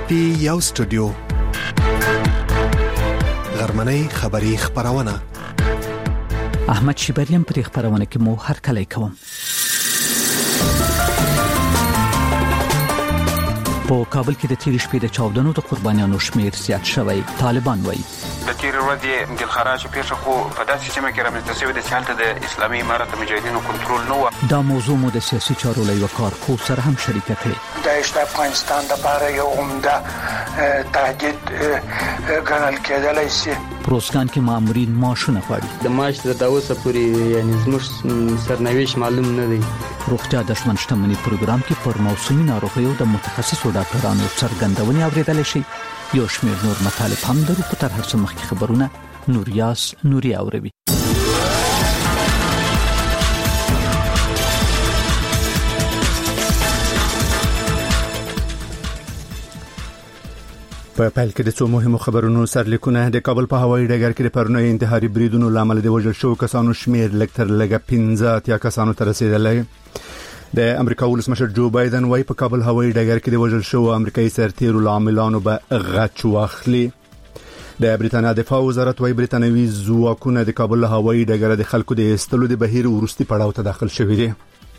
پی یو سټوډیو غرمنۍ خبری خبرونه احمد شیبریم پر خبرونه کې مو هر کله کوم. په کابل کې د تیر شپې د چاودنو د قربانیانو شمیر زیات شوی. طالبان وایي د تیر ورځې د خراج پیښه خو په داسې سیمه کې رامنځته شوې ده چې هلته د اسلامي امارت مجاهدینو کنټرول نه و. دا موضوع مو د سیاسي چارو له یو کارپوه سره هم شریکه کړې. د افغانستان لپاره یو عمده تهدید ګڼل کېدلی شي. پروسکان کې مامورین معاشونه غواړي. د معاش د اوسه پورې یعنی زموږ سرنوشت معلوم نه دی. روغتیا د شمن شتمنۍ پروګرام کې پر موسمي ناروغیو د متخصصو ډاکټرانو څرګندونې اوریدل شي. یو شمېر نور مطالب هم درو. په تر هر څه مخکې خبرونه نوریاس نوري اوروي. په پیل کې د څو مهمو خبرونو سرلیکونه. د کابل په هوایي ډګر کې د پرونی انتحاري بریدونو لامل د وژل شو کسانو شمیر لکتر لګه 15 کسانو ته رسیدلی. د امریکا ولسمشر جو بایدن وايي په کابل هوایي ډګر کې د وژل شو امریکایي سرتیرو عاملانو به غچ واخلي. د بریټانیا دفاع وزارت وايي بریټانوي ځواکونه د کابل هوایي ډګر د خلکو د استلو د بهیر ورستي پړاو ته داخل شوي دي.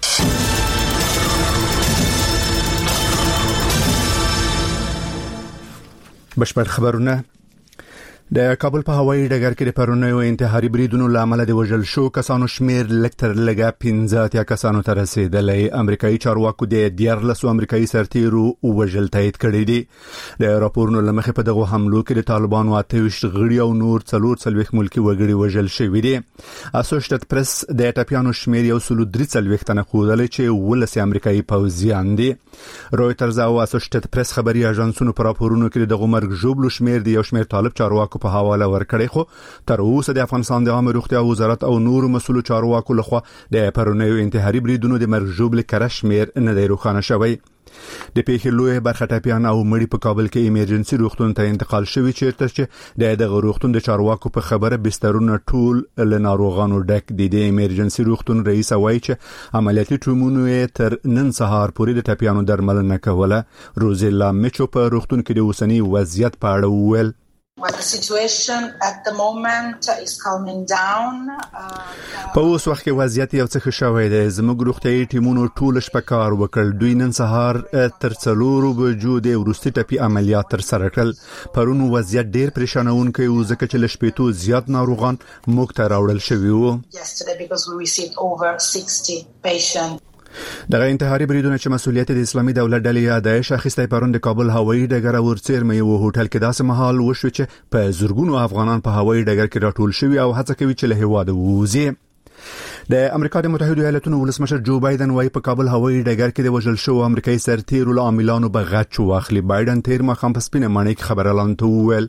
بشپړ خبرونه. د کابل په هوایي ډګر کې د پرونی انتحاري بریدونو لامل د وژل شو کسانو شمیر لکتر لګه 15 کسانو ته رسیدلی. امریکایي چارواکو د 14 امریکایي سرتیرو وژل تایید کړی دی. د راپورونو لمخې په دغه حملو کې د طالبانو 28 غړي او نور 440 ملکی وګړي وژل شوي دي. اسوسییټډ پریس د ټاپیانو شمیر یو 330 تنه خودل چې ولس امریکایي پوځیان دي. رويټرز او اسوسییټډ پریس خبري اژانسونو په راپورونو کې د مرګ جوړلو شمیر دی یو شمیر طالب چارواکو په حواله ورکړی. خو تر اوسه د افغانستان د عامه روغتیا وزارت او نور مسؤل چارواکو لخوا د پرونی انتحاري بریدونو د مرګ جوړل کرشمیر نه دی روښانه شوی. د پیښې لوی برخه ټاپیان او مړي په کابل کې ایمرجنسي روغتون ته انتقال شوی چیرته چې دغه روغتون د چارواکو په خبره بسترونه ټول له ناروغانو ډک دي. د ایمرجنسي روغتون رئیس وایي چې عملیاتي ټیمونو تر نن سهار پورې د ټاپیانو درملنه کوله. روزیلا میچو په روغتون کې د اوسنی وضعیت په اړه وویل Well, the situation at the moment is calming down. په اوس وخت کې وضعیت یو څه ښه شوی دی. زموږ روغتیايي ټیمونو ټول شپه کار وکړ. دوی نن سهار تر 4 بجو د ورستي ټپي عملیات تر سره کړل. پرون وضعیت ډیر پریشانونکی و ځکه چې لشپېتو زیات ناروغان موږ ته راوړل شوي وو. Yesterday because we received over 60 patients. دغه انتحاري بریدونه چې مسؤلیت د اسلامي دولت ډلې داعش اخیستی پرون د کابل هوایي ډګر ورڅیرمه یو هوټل کې داسې مهال وشو چې په زورګونو افغانان په هوایي ډګر کې راټول شوي او هڅه کوي چې له هیواد ووځي. د امریکا د متحده ایالاتونو ولسمشر جو بایدن وايي په کابل هوایي ډګر کې د وژل شو امریکایي سرتیرو عاملانو به غچ واخلي. بایدن تیر مخام په سپینه معنی کې خبر اعلان وکړ.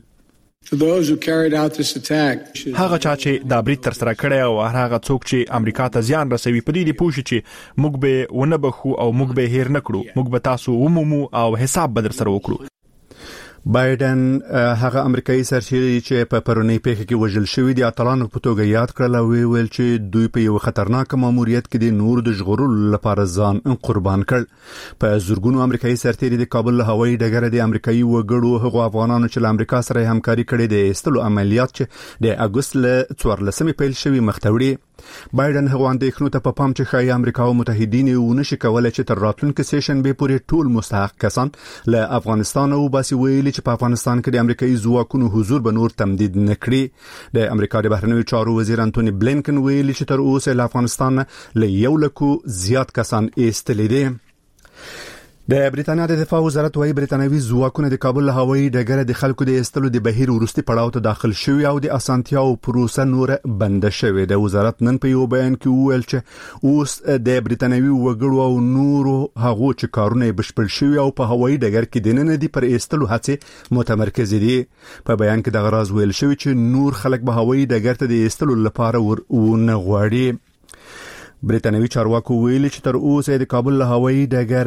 هغه چا چې دا برید تر سره کړی او هغه څوک چې امریکا ته زیان رسوي په دې پوښي چې موږ به ونه بخو او موږ به هیر نکړو. موږ به تاسو ومومو او حساب به در سره وکړو. بایدن هغه امریکایي سرتیري چې په پرونی پیښه کې وژل شوی دی اتلانو په توګه یاد کړل او ویل چې دوی په یو خطرناک ماموریت کې د نور د ژغورلو لپاره ځان قربان کړ. په زورګونو امریکایي سرتیري د کابل هوایي ډګر د امریکایي وګړو هغو افغانانو چې له امریکا سره همکاري کړې د استلو عملیات چې د اگست له 14 پیل شوی مختوړي. بایدن هغه اندېښنو ته په پام چې ښایي امریکا او متحدین یې ونشي کولای چې تر راتلونکي سیشن به پورې ټول مستحق کسان له افغانستان او باسي ویلي چې په افغانستان کې د امریکایي ځواکونو حضور به نور تمدید نکړي. د امریکا د بهرنیو چارو وزیر انټونی بلینکن ویلي چې تر اوسه له افغانستان له 100 زیات کسان ایستلي دي. د بریټانیا د دفاع وزارت وايي بریټانوي ځواکونه د کابل هوایي ډګر د خلکو د استلو د بهیر ورستي پړاو ته داخل شوي او د اسانتیاو پروسه نور بند شوې. د وزارت نن په یو بیان کې وویل چې اوس د بریټانوي وګړو او نورو هغو چې کارونه بشپړ شوي او په هوایي ډګر کې دننه دي پر استلو هڅې متمرکز دي. په بیان کې د غراض ویل شوی چې نور خلک به هوایي ډګر ته د استلو لپاره ورونه غواړي. بریټانوي چارواکو ویلي چې تر اوسه د کابل هوایي ډګر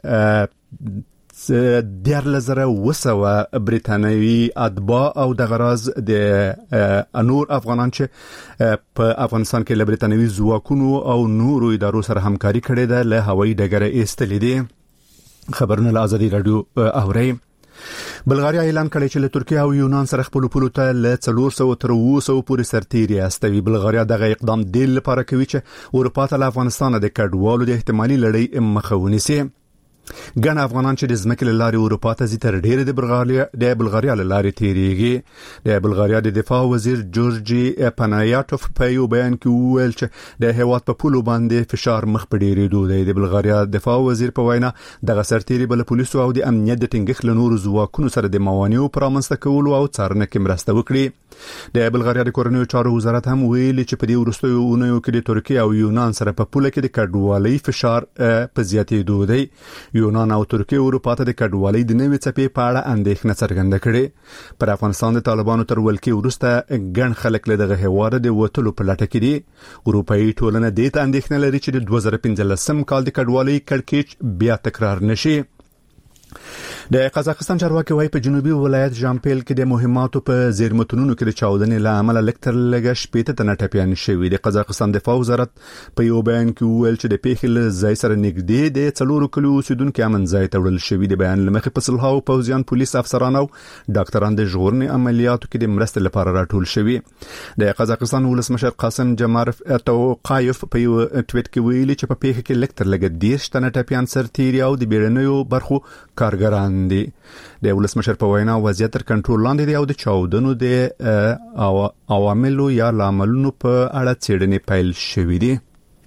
14,000 بریټانوي اتباع او د غراض د انور افغانان چې په افغانستان کې له بریټانوي ځواکونو او نورو ادارو سره همکاري کړې ده له هوایي ډګر ایستلې دي. خبرونه له ازادي رادیو اوري. بلغاریا اعلان کړی چې له ترکیه او یونان سره خپل پولو ته له 400 تر 200 پورې سرتیري استوي. بلغاریا دغه اقدام د لپاره کوي چې اروپا ته افغانستان د کډوالو د احتمالي لړۍ مخه ونیسي. ګڼ افغانان چې د ځمکې له لارې اروپا ته ځي تر ډېره د بلغاریا له لارې تیریږي. د بلغاریا د دفاع وزیر جورجي پانایاتوف په یو بیان کې وویل چې د هیواد په پولو باندې فشار مخ په ډېرېدو دی. د بلغاریا دفاع وزیر په وینا دغه سرتیري بل پولیسو او د امنیت د ټینګښت له نورو ځواکونو سره د موانعو پر رامنځته کولو او څارنه کې مرسته وکړي. د بلغاریا د کورنیو چارو وزارت هم ویلي چې په دې وروستیو اونیو کې د ترکیه او یونان سره په پوله کې د کډوالۍ فشار په زیاتېدو دی. یونان او ترکیه اروپا ته د کډوالۍ د نوې څپې په اړه اندېښنه څرګنده کړې. پر افغانستان د طالبانو تر ولکې وروسته ګڼ خلک له دغه هیواد د وټلو په لټه کې دي. اروپایي ټولنه د دې اندېښنه لري چې د 2015 کال د کډوالۍ کړکېچ بیا تکرار نشي. د قزاقستان چارواکي وايي په جنوبي ولایت جامپیل کې د مهماتو په زیرمتونونو کې د چاودنې له امله لکتر لګش 15 تنه ټپيان شوي. د قزاقستان دفاع وزارت په یو بیان کې وویل چې د پیښې له ځای سره نږدې د 4 کلو اوسیدونکو امن ځای ته وړل شوي. د بیان لمخې په صلحاو پوځیان پولیس افسران او ډاکټران د ژغورنې عملیاتو کې د مرستې لپاره راټول شوي. د قزاقستان ولسمشر قاسم جمارف توقایف په یو ټویټ کې ویلي چې په پیښه کې لکتر لګ 10 تنه ټپيان سرتیري او د بیرنیو برخو کارګران دي. د ولسمشر په وینا وضعیت تر کنټرول لاندې دی او د چاودنو د عواملو یا لاملونو په اړه څېړنې پیل شوې دي.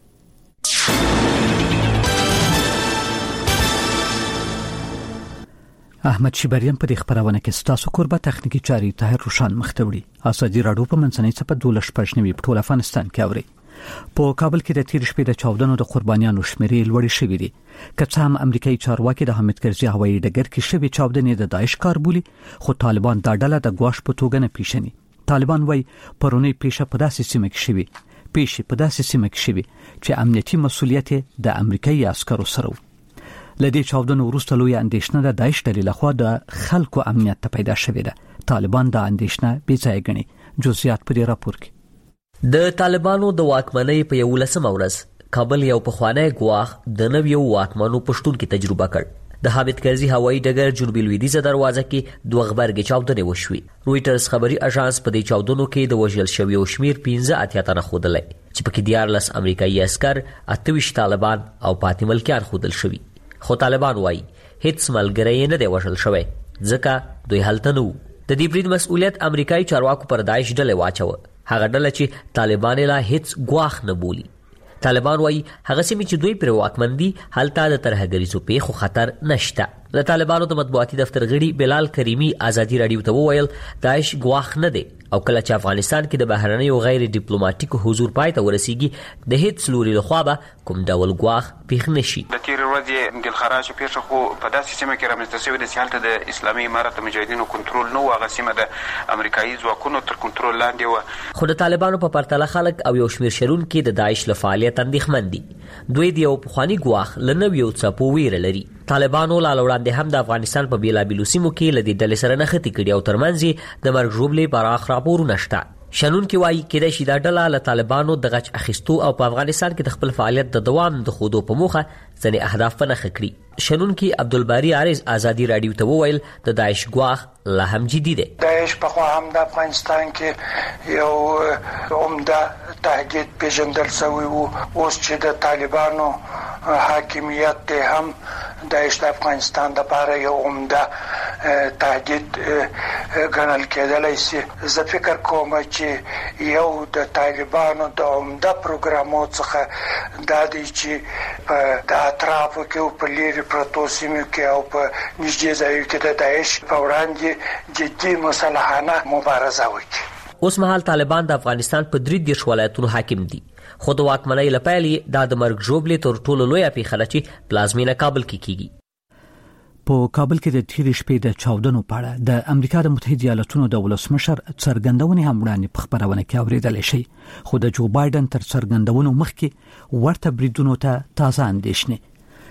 احمد شیبریان په دې خبرونه کې ستاسو قربه تخنیکی چاري طاهر روشان مختوړي. اسدي راډیو په منځنۍ صفه 12 په ټول افغانستان کې اوري. په کابل کې د تیر شپې د چاودنو د قربانیانو شمیرې لوړې شوې دي. که څه هم امریکایي چارواکي د حامد کرزي هوایي ډګر کې شوې چاودنې د داعش کار بولي، خو طالبان دا ډله د ګواښ په توګه نه پیژني. طالبان وايي پرونی پیښه په داسې سیمه کې شوې چې امنیتي مسؤلیت د امریکایي عسکرو سره و. لدې چاودنو وروسته لوی اندېښنه د داعش ډلې لخوا د خلکو امنیت ته پیدا شوې ده. طالبان دا اندېښنه بې ځایه ګڼي. جزئیات په دې راپور کې. د طالبانو د واکمنۍ په 11مه ورځ کابل یو پخوانی ګواښ د نویو واکمنو پښتون کې تجربه کړ. د حامد کرزي هوایي ډګر جنوبي لویدیځه دروازه کې 2 غبرګې چاودنې وشوې. رويټرز خبري اژانس په دې چاودنو کې د وژل شویو شمیر 15 تنه ښودلی چې پکې 14 امریکایي عسكر، 28 طالبان او 5 ملکیان ښودل شوي. خو طالبان وايي هیڅ ملګری نه دی وژل شوی ځکه دوی هلته نه وو. د دې برید مسؤلیت امریکایي چارواکو پر داعش ډلې واچوه، هغه ډله چې طالبان لا هیڅ ګواښ نه بولي. طالبان وايي هغه سیمې چې دوی پر واکمن دي هلته د ترهګریزو پیښو خطر نشته. د طالبانو د مطبوعاتي دفتر غړي بلال کریمی ازادي رادیو ته وویل داعش ګواښ نه دی او کله چې افغانستان کې د بهرنیو غیر ډیپلوماټیکو حضور پای ته ورسیږي د هیڅ لوري لخوا به کوم ډول ګواښ پیښ نشي. د تیر ورځې دلخراج پیښه خو په داسې سیمه کې رامنځته شوې ده چې هلته د اسلامي امارت مجاهدینو کنټرول نه و. هغه سیمه د امریکایي ځواکونو تر کنټرول لاندې و. خو د طالبانو په پرتله خلک او یو شمیر شرونکي د داعش له فعالیت اندېښمن دي. دوی د یو پخواني ګواښ له نویو څپو ویره لري. طالبانو لا وړاندې هم د افغانستان په بیلابیلو سیمو کې له دې ډلې سره نښتې کړي او ترمنځ د مرګ ژوبلې پراخ راپورونه شته. شنونکي وايي کېدای شي دا ډله له طالبانو د غچ اخیستو او په افغانستان کې د خپل فعالیت د دوام د ښودو په موخه ځینې اهداف په نښه کړي. شنونکي عبدالباري عارض ازادي رادیو ته وویل د داعش ګواښ لا هم جدي دی. داعش په خوا هم د افغانستان کې یو عمده تهدید پیژندل شوی وو. اوس چې د طالبانو حاکمیت دی هم داعش د افغانستان لپاره یو عمده تهدید ګڼل کېدلی شي. زه فکر کوم چې یو د طالبانو د عمده پروګرامو څخه دا دی چې په د اطرافو کې او په لیرې پرتو سیمو کې او په نږدې ځایو کې د داعش په وړاندې جدي مسلحانه مبارزه وکړي. اوس مهال طالبان د افغانستان په 3 ولایتونو حاکم دي. خو د واکمنۍ له پیلې دا د مرګ ژوبلې تر ټولو لویه پیښه ده چې پلازمینه کابل کې کیږي. په کابل کې د تیر شپې د چاودنو په اړه د امریکا د متحده ایالاتونو د ولسمشر څرګندونې هم وړاندې په خبرونه کې اوریدل شي. خو د جو بایدن تر څرګندونو مخکې ورته بریدونو ته تازه اندېښنې.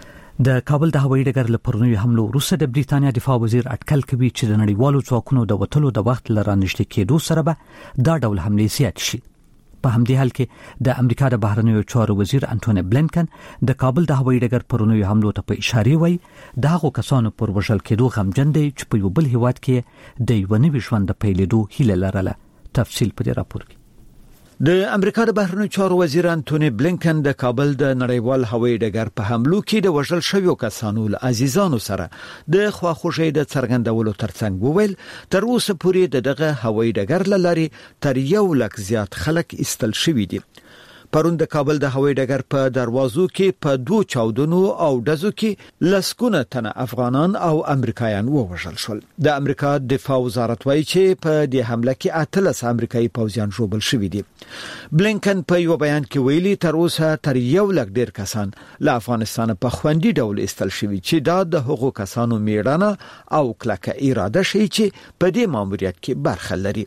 د کابل د هوایي ډګر له پرونی حملو وروسته د بریتانیا دفاع وزیر اټکل کوي چې د نړیوالو ځواکونو د وټلو د وخت لرانشته کېدو سره به دا ډول حملې زیات شي. په همدې حال کې د امریکا د بهرنیو چارو وزیر انټونی بلینکن د کابل د هوایي ډګر پرونی حملو ته په اشاره وایي د هغو کسانو پر وژل کېدو غمجن دي چې په یو بل هیواد کې د یو نوي ژوند د پیلېدو هیله لرله. تفصیل په دې راپور کې. د امریکا د بهرنیو چارو وزیر انټونی بلینکن د کابل د نړیوال هوایي ډګر په حملو کې د وژل شویو کسانو له عزیزانو سره د خواخوږۍ د څرګندولو ترڅنګ وویل تر اوسه پورې دغه هوایي ډګر لاري تر 1 لک زیات خلک ایستل شوي دي. پرون د کابل د هوایي ډګر په دروازو کې په 2 چاودنو او ډزو کې لسکونه تنه افغانان او امریکایان ووژل شول. د امریکا دفاع وزارت وایي چې په دې حمله کې 13 امریکایي پوځیان ژوبل شوي دي. بلینکن په یو بیان کې ویلي تر اوسه تر 1 لک ډیر کسان له افغانستان په خوندي ډول ایستل شوي چې دا د هغو کسانو میړانه او کلکه اراده شي چې په دې ماموریت کې برخه لري.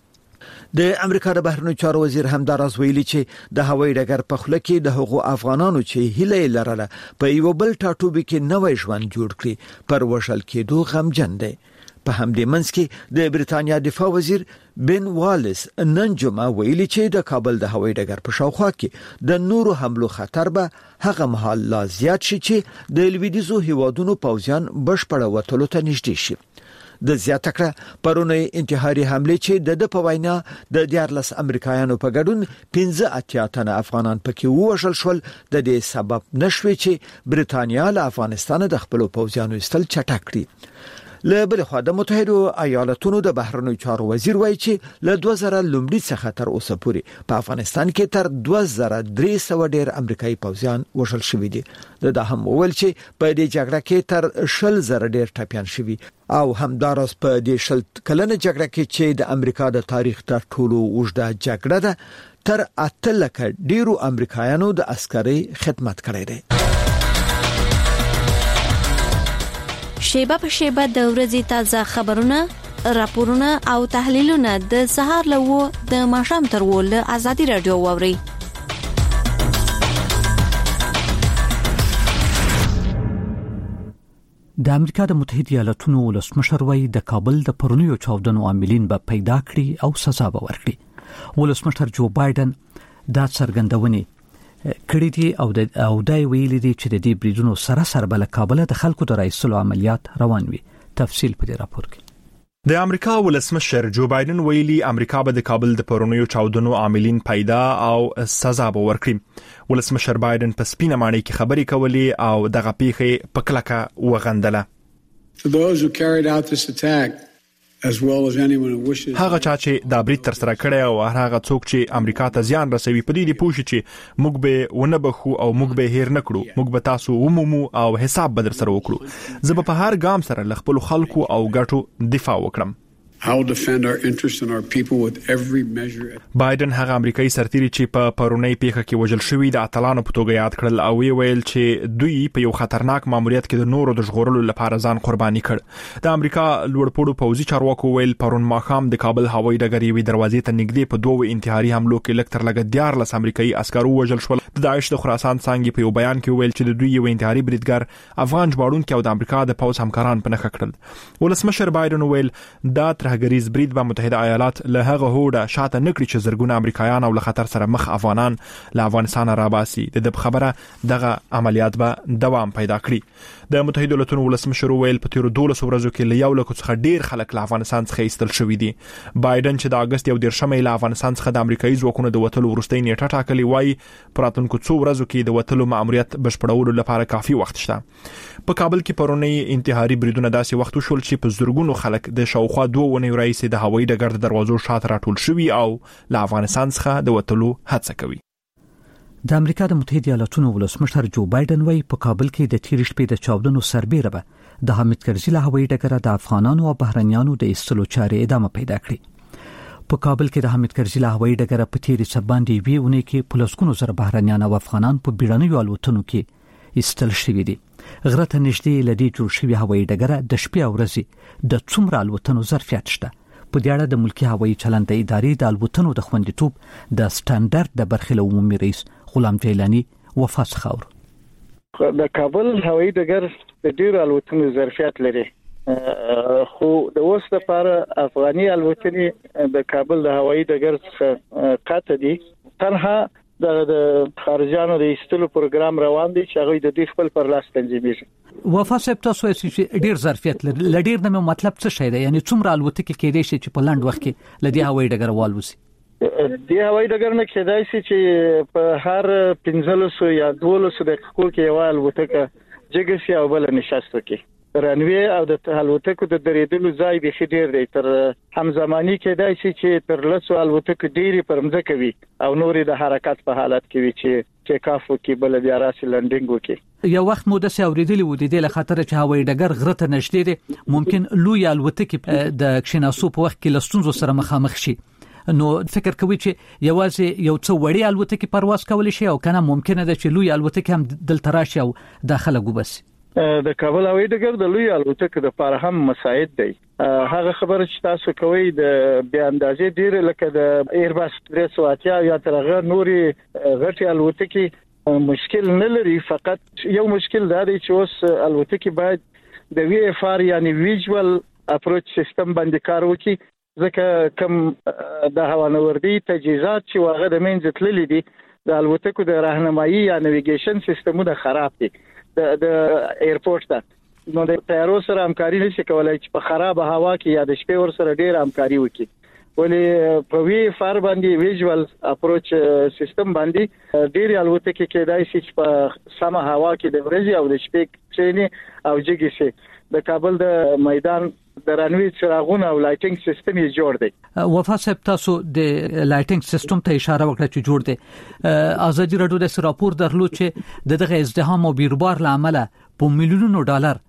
د امریکا د بهرنیو چارو وزیر همداراز ویلي چې د هوایي ډګر په خوله کې د هغو افغانانو چې هیله لرله په یو بل ټاټوبي کې نوې ژوند جوړ کړي پر وژل کېدو غمجن دي. په همدې منځ کې د بریتانیا دفاع وزیر بن والیس نن جمعه ویلي چې د کابل د هوایي ډګر په شاوخوا کې د نورو حملو خطر به هغه مهال لا زیات شي چې د لویدیځو هیوادونو پوځیان بشپړه وټلو ته نږدې شي. د زیاته کړه پرونی انتحاري حمله چې د په وینا د 14 امریکایانو په ګډون 15 تنه افغانان پکې ووژل شول د دې سبب نشوي چې بریتانیا له افغانستان د خپل پوځیانو استل چټک کړي. له بل خوا د متحده ایالاتونو د بهرنیو چارو وزیر وایي چې له 2000 لومړي څخه تر اوسه پورې په افغانستان کې تر 2300 ډیر امریکایي پوځیان وژل شوي دي. دا هم وویل چې په دې جګړه کې تر 100,000 ډیر ټپيان شوي او همداراز په دې 100 کلنه جګړه کې چې د امریکا د تاریخ تر ټولو اوږده جګړه ده تر 8 لک ډیرو امریکایانو د عسکري خدمت کړی دی. شیبه په شیبه د ورځې تازه خبرونه، راپورونه او تحلیلونه د سهار لوو د ماښام تر ول ازادي رادیو ووري. د امریکا د متحده ایالاتونو ولسمشر وایي د کابل د پرونیو چاودنو عاملین به پیدا کړي او سزا به ورکړي. ولسمشر جو بایدن دا څرګندونې کړي دي او دای ویلي دي چې د دې بریدونو سره بل کابل د خلکو د رئیسلو عملیات روان وي. تفصیل په دې راپور کې. د امریکا ولسمشر جو بایدن ویلي امریکا به د کابل د پرونیو چاودنو عاملین پیدا او سزا به ورکړي. ولسمشر بایدن په سپینه ماڼۍ کې خبرې کولې او دغه پیښه په کلکه وغندله. For those who carried out this attack as well as anyone who wishes هغه چا چې دا برید تر سره کړی او هغه څوک چې امریکا ته زیان رسوي په دې پوښي چې موږ به ونه بخو او موږ به هیر نکړو، موږ به تاسو ومومو او حساب به در سره وکړو. زه په هر ګام سره ل خپل خلکو او ګټو دفاع وکړم. How to defend our interests and our people with every measure. بایدن هغه امریکایي سرتیري چې په پرونی پیښه کې وژل شوی د اتلانو په توګه یاد کړل او ویل چې دوی په یو خطرناک ماموریت کې د نورو د ژغورلو لپاره ځان قرباني کړ. د امریکا لوړپوړو پوځي چارواکو ویل پرون ماښام د کابل هوایي ډګر یوې دروازې ته نږدې په 2 انتحاري حملو کې لکتر لګ 14 امریکایي عسکرو وژل شول. د داعش د خراسان څنګه په یو بیان کې ویل چې د دوی یو انتحاري بریدګر افغان ژباړونکي او د امریکا د پوځ همکاران په نښه کړل. ولسمشر بایدن ویل دا ترهګریز برید به متحده ایالات له هغه هوډه شاته نکړي چې زرګونه امریکایان او له خطر سره مخ افغانان له افغانستان راباسي. د خبره دغه عملیات به دوام پیدا کړي. د متحده ایالاتونو ولسمشر ویل په تیرو 12 ورځو کې له 1 لک څخه ډیر خلک له افغانستان څخه ایستل شوي دي. بایدن چې د اگست 1 له افغانستان څخه د امریکایي ځواکونو د وټلو وروستۍ نیټه ټاکلې وای پراتونکو څو ورځو کې د وټلو ماموریت بشپړولو لپاره کافي وخت شته. په کابل کې پرونی انتحاري بریدونه داسې وخت وشول چې په زرګونو خلک د شاوخوا 2 ونې رئیس د هوایي ډګر د دروازو شاته راټول شوي او له افغانستان څخه د وټلو هڅه کوي. د امریکا د متحده ایالاتونو ولسمشر جو بایدن وایي په کابل کې د تیر شپې د چاودنو سربېره به د حامد کرزي له هوایي ډګر د افغانانو او بهرنیانو د ایستلو چارې ادامه پیدا کړې. په کابل کې د حامد کرزي له هوایي ډګر په تیر سباندې وی ونه کې پلسکونو زر بهرنیان او افغانان په بیړنیو الوتنو کې ایستل شوي دي. غره ته نږدې لدی جوړ شوی هوایي ډګر د شپې او ورځې د څومره الوتنو ظرفیت شته. په دې اړه د ملکی هوایي چلند ادارې د الوتنو د خوندیتوب د سټانډرډ د برخې عمومي رئیس غلام جیلانی وفاس خاور. د کابل هوایي ډګر د ډیرو الوتنو ظرفیت لري، خو د اوس لپاره افغاني الوتنې د کابل د هوایي ډګر څخه قاطع دي تنها د خارجانو د ایستلو پروګرام روان دی چې هغه د دې خپل پر لاس تنظیمېږي. وفا صاحب تاسو چې ډیر ظرفیت لري ډیر د مطلب څه شي دی، یعنی څومره الوتکې کېدای شي چې په لاند وخت کې لدی هوایي ډګر والوسي؟ د هوایي ډګر نه کېدای شي چې په هر 15 یا 12 دقیقو کې یو الوتکه جګسي او بل نشست وکړي. رنوي او د الوتکو د درېدلو ځای به خډیر دی، تر همزمانی کېدای شي چې تر لسو الوتکو ډيري پرمځکه وي او نورې د حرکت په حالت کې وي چې ټیک اف وکړي بل بیا راسي لنډینګ وکړي. یو وخت مو د ساوریدلی و د دې له خاطر چې هوایي ډګر غرته نشته دي، ممکن لوی الوتکې د کښیناسو په وخت کې لستونزو سره مخامخ شي. نو فکر کوي چې یوازې یو څو وړي الوتکې پرواز کول شي او کنه ممکنه ده چې لوی الوتکې هم دلته راشي او داخله وبس؟ د کابل هوایي ډګر د لوی الوتکو لپاره هم مساعد دی. هغه خبره چې تاسو کوي د بیا اندازې ډیر لکه د ایرباس 380 یا تر هغه نوري غټي الوتکې مشکل نه لري، فقط یو مشکل دا دی چې اوس الوتکې باید د وی اف ار یعنی ویژوال اپروچ سیستم باندې کار وکړي، ځکه کوم د هوانوردی تجهیزات چې واغه د منځ تللی دي د الوتکو د راهنمایي یا نیویګیشن سیستمونه خراب دي د ایرپورټ ته. نو د طیارو سره همکاري نشي کولای چې په خراب هوا کې یا د شپې ور سره ډیر همکاري وکړي، ولې په وی فار باندې ویژوال اپروچ سیستم باندې ډیر الوتکې کېدای شي چې په سمه هوا کې د ورځې او د شپې چینه او جګی شي. د کابل د میدان د رنوي څراغونه او لایټینګ سیستم یې جوړ دی. وفا صاحب تاسو د لایټینګ سیستم ته اشاره وکړه چې جوړ دی. ازادي راډیو د راپور درلود چې دغه ازدحام او بیروبار لامل په میلیونونو ډالر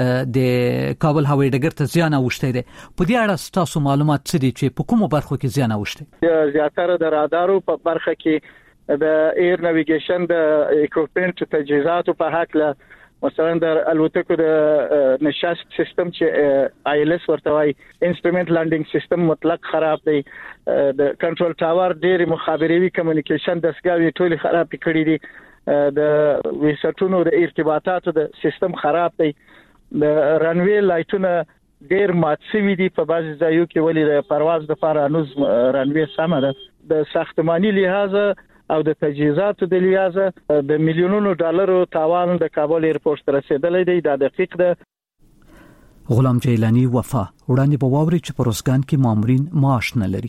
د کابل هوایي ډګر ته زیان اوښتی دی. په دې اړه تاسو معلومات څه دي چې په کومو برخو کې زیان اوښتی؟ زیاتره د رادارو په برخه کې د ایر نیویګیشن د اکوپمنت تجهیزاتو په حق له مثلا د الوتکو د نشست سیستم چې آی ال اس ورته وایي انسټرومنت لانډینګ سیستم مطلق خراب دی. د کنټرول ټاور ډېر مخابري کمیونیکیشن دستګاوې ټول خراب کړي دي. د وسټونو د ارتباطاتو د سیستم خراب دی. د رنوي لایټونه ډېر مات شوي دي په بعضي ځایو کې، ولې د پرواز لپاره انوز رنوي سم ده. د ساختماني لحاظ او د تجهیزاتو د لحاظ د میلیونونو ډالرو تاوان د کابل ایرپورټ ته رسیدلی دی. دا دقیق ده. غلام جیلانی وفا وړاندې په واوري چې په روزګان کې مامورین معاش نه لري.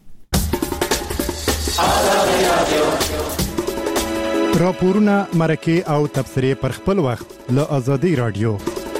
راپورونه مرکه او تبصره پر خپل وخت له ازادي رادیو.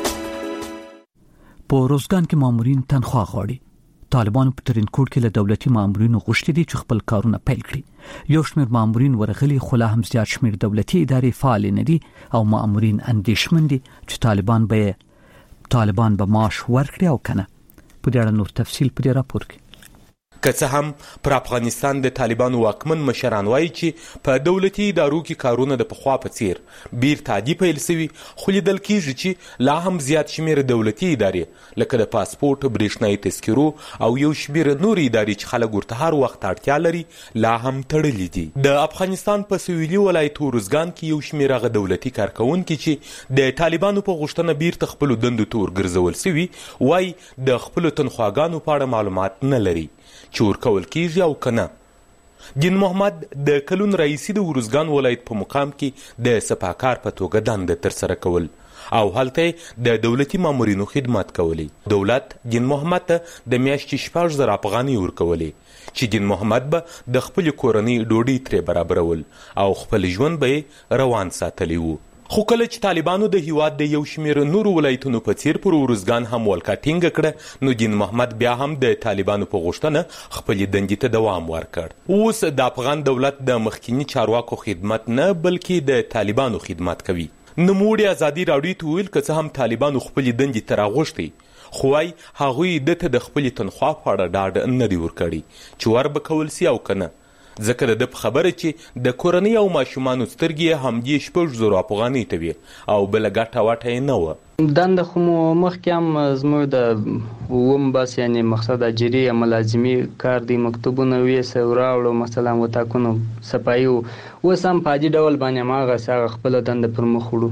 په روزګان کې مامورین تنخواه غواړي. طالبان په ترینکوټ کې له دولتي مامورینو غوښتي دي چې خپل کارونه پیل کړي. یو شمېر مامورین ورغلي، خو لا هم زیات شمېر دولتي ادارې فعال نه دي او مامورین اندېښمن دي چې طالبان به معاش ورکړي او کنه. په دې اړه نور تفصیل په دې راپور کې. که څه هم پر افغانستان د طالبانو واکمن مشران وایي چې په دولتي ادارو کې کارونه د پخوا په څیر بیرته عادي پیل شوي، خو لیدل کېږي چې لا هم زیات شمېر دولتي ادارې لکه د پاسپورت، برېښنایي تذکرو او یو شمېر نورې ادارې چې خلک ورته هر وخت اړتیا لري لا هم تړلي دي. د افغانستان په سویلي ولایت روزګان کې یو شمېر هغه دولتي کارکونکي چې د طالبانو په غوښتنه بیرته خپلو دندو ته ورګرځول شوي وایي د خپلو تنخواګانو په اړه معلومات نه لري چې ورکول کېږي او کنه. دین محمد د کلون رئیسی د ورزګان ولایت په مقام کې د سپاکار په توګه دنده ترسره کول او هلته د دولتي مامورینو خدمات کولی. دولت دین محمد ته د میاشتې 6,000 افغانۍ ورکولې چې دین محمد به د خپل کورنۍ ډوډۍ ترې برابرول او خپل ژوند به روان ساتلی وو. خو کله چې طالبانو د هیواد د یو شمېر نورو ولایتونو په څیر پر ورزګان هم ولکه ټینګه کړه، نو دین محمد بیا هم د طالبانو په غوښتنه خپلې دندې ته دوام ورکړ. اوس د افغان دولت د مخکینی چارواکو خدمت نه بلکې د طالبانو خدمت کوي. نوموړي ازادي راډیو ته ویل که څه هم طالبانو خپلې دندې ته راغوښتي، خو وايي هغوی دته د خپلې تنخوا په اړه ډاډ نه دی ورکړی چې ور به کول سي او کنه، ځکه د خبره چې د کورنۍ او ماشومانو سترګې همدې 6,000 افغانۍ ته وي او بل ګټه واټه یې نه و. دنده خو مخکې هم زموږ د وم بس یعنی مقصد اجري یا ملازمي کار دی، مکتوبونه ویسه وراوړو مثلا وتاکونو صفایو اوس هم په عادي ډول باندې ماغه ساغه خپل دنده پر مخ وړو.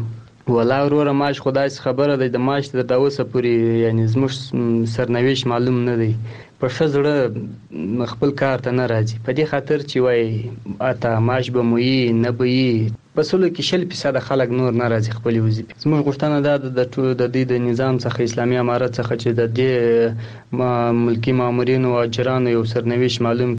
ولا وروره ماش خدای خبره ده د ماش د اوسه پوری یعنی زموږ سرنويش معلوم نه دی په شزړه خپل کار ته نه راځي په دې خاطر چې وای اته ماش به موي نه بي بسلو کې 100% خلک نور نه راځي خپل وظیفه زموږ غوښتنه ده د ټول د دې د نظام څخه اسلامي امارت څخه چې د دې ملکی مامورین او اجرانو یو سرنويش معلوم.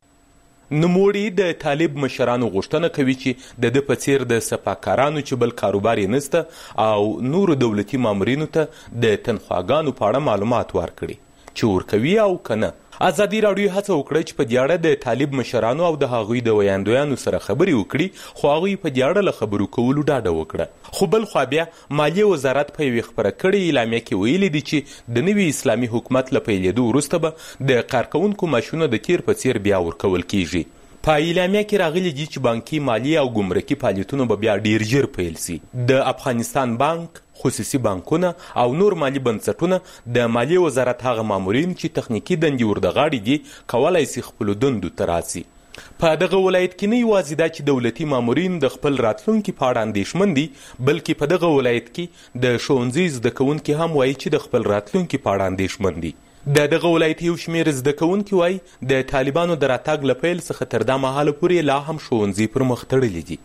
نوموړي د طالب مشرانو غوښتنه کوي چې د په څیر د سپاکارانو چې بل کاروبار یې نسته او نورو دولتي مامورینو ته د تنخواګانو په اړه معلومات ورکړي چې ورکوي او کنه. ازادي راډیو هڅه وکړه چې په دې اړه د طالب مشرانو او د هغوی د ویاندویانو سره خبرې وکړي خو هغوی په دې اړه له خبرو کولو ډاډه وکړه. خو بل خوا بیا مالیې وزارت په یوې خپره کړې اعلامیه کې ویلي دي چې د نوي اسلامي حکومت له پیلېدو وروسته به د کارکوونکو معاشونه د تیر په څیر بیا ورکول کیږي. په اعلامیه کې راغلي دي چې بانکي مالی او ګمرکي فعالیتونه به بیا ډیر ژر پیل سي. د افغانستان بانک، خصوصي بانکونه او نور مالی بنسټونه د مالیې وزارت هغه مامورین چې تخنیکی دندې ورته دي کولای سي خپلو دندو ته راسي. په دغه ولایت کې نه یوازې دا چې دولتي مامورین د خپل راتلونکي په اړه اندېښمن دي بلکې په دغه ولایت کې د ښوونځي زده کوونکي هم وایي چې د خپل راتلونکي په اړه اندېښمن دي. د دغه ولایت یو شمېر زده کوونکي وایي د طالبانو د راتګ له پیل څخه تر دا مهاله پورې لا هم ښوونځي پر مخ تړلي دي.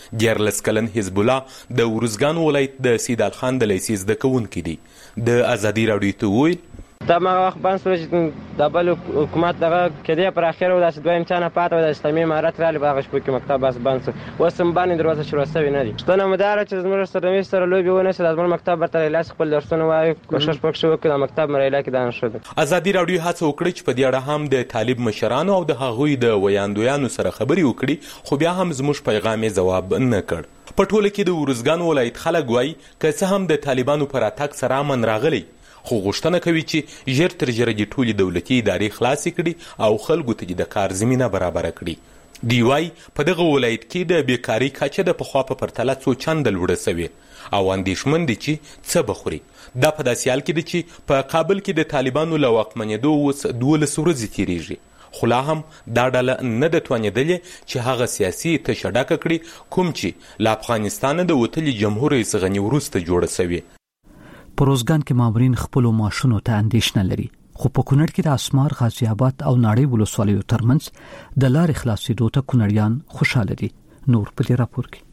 14 کلن حزب الله د ورزګان ولایت د سیدال خان د لیسې زده کوونکي دي. د ازادي راډیو ته وویل دا ما وخت بند شو چې د بل حکومت دغه کېدې پر اخر وداسې دوه امتحان پاتې و د اسلامي امارت رالی په هغه شپو کې مکتب بس بند شو اوس هم باندې دروازه شروع شوې نه دي. شتنه مداره چې زموږ سره سره لوبي ونه سي د زموږ مکتب برته لاس خپل درسونه وایي کوشش وکړو چې د مکتب مریلا کې دان شو. ازادي راډیو هڅه وکړه چې په دې اړه هم د طالب مشرانو او د هغوی د ویاندویانو سره خبرې وکړي خو بیا هم زموږ پیغام ځواب نه کړ. په ټوله کې د ورزګان ولایت خلک وایي که څه هم د طالبانو پر اتاک سره امن راغلی خو غوښتنه کوي چې ژر تر ژره دې ټولې دولتي ادارې خلاصې کړي او خلکو ته د کار زمینه برابره کړي. دی وایي په دغه ولایت کې د بیکارۍ کچه د پخوا په پرتله څو چنده لوړه سوې او اندېښمن دي چې څه به خوري. دا په داسې حال کې دی چې په کابل کې د طالبانو له واکمنېدو اوس 12 ورځې تېرېږي خو لا هم دا ډله نه ده توانېدلې چې هغه سیاسي تشه ډکه کړي کوم چې له افغانستانه د وتلي جمهور رئیس غني وروسته جوړه سوې. په روزګان کې مامورین خپل ماشونو ته اندېښنه لري خو په کونړ کې د اسمار غازی آباد او ناړۍ ولسوالیو ترمنځ د لارې خلاصېدو ته کونړیان خوشاله دي. نور په دې راپور کې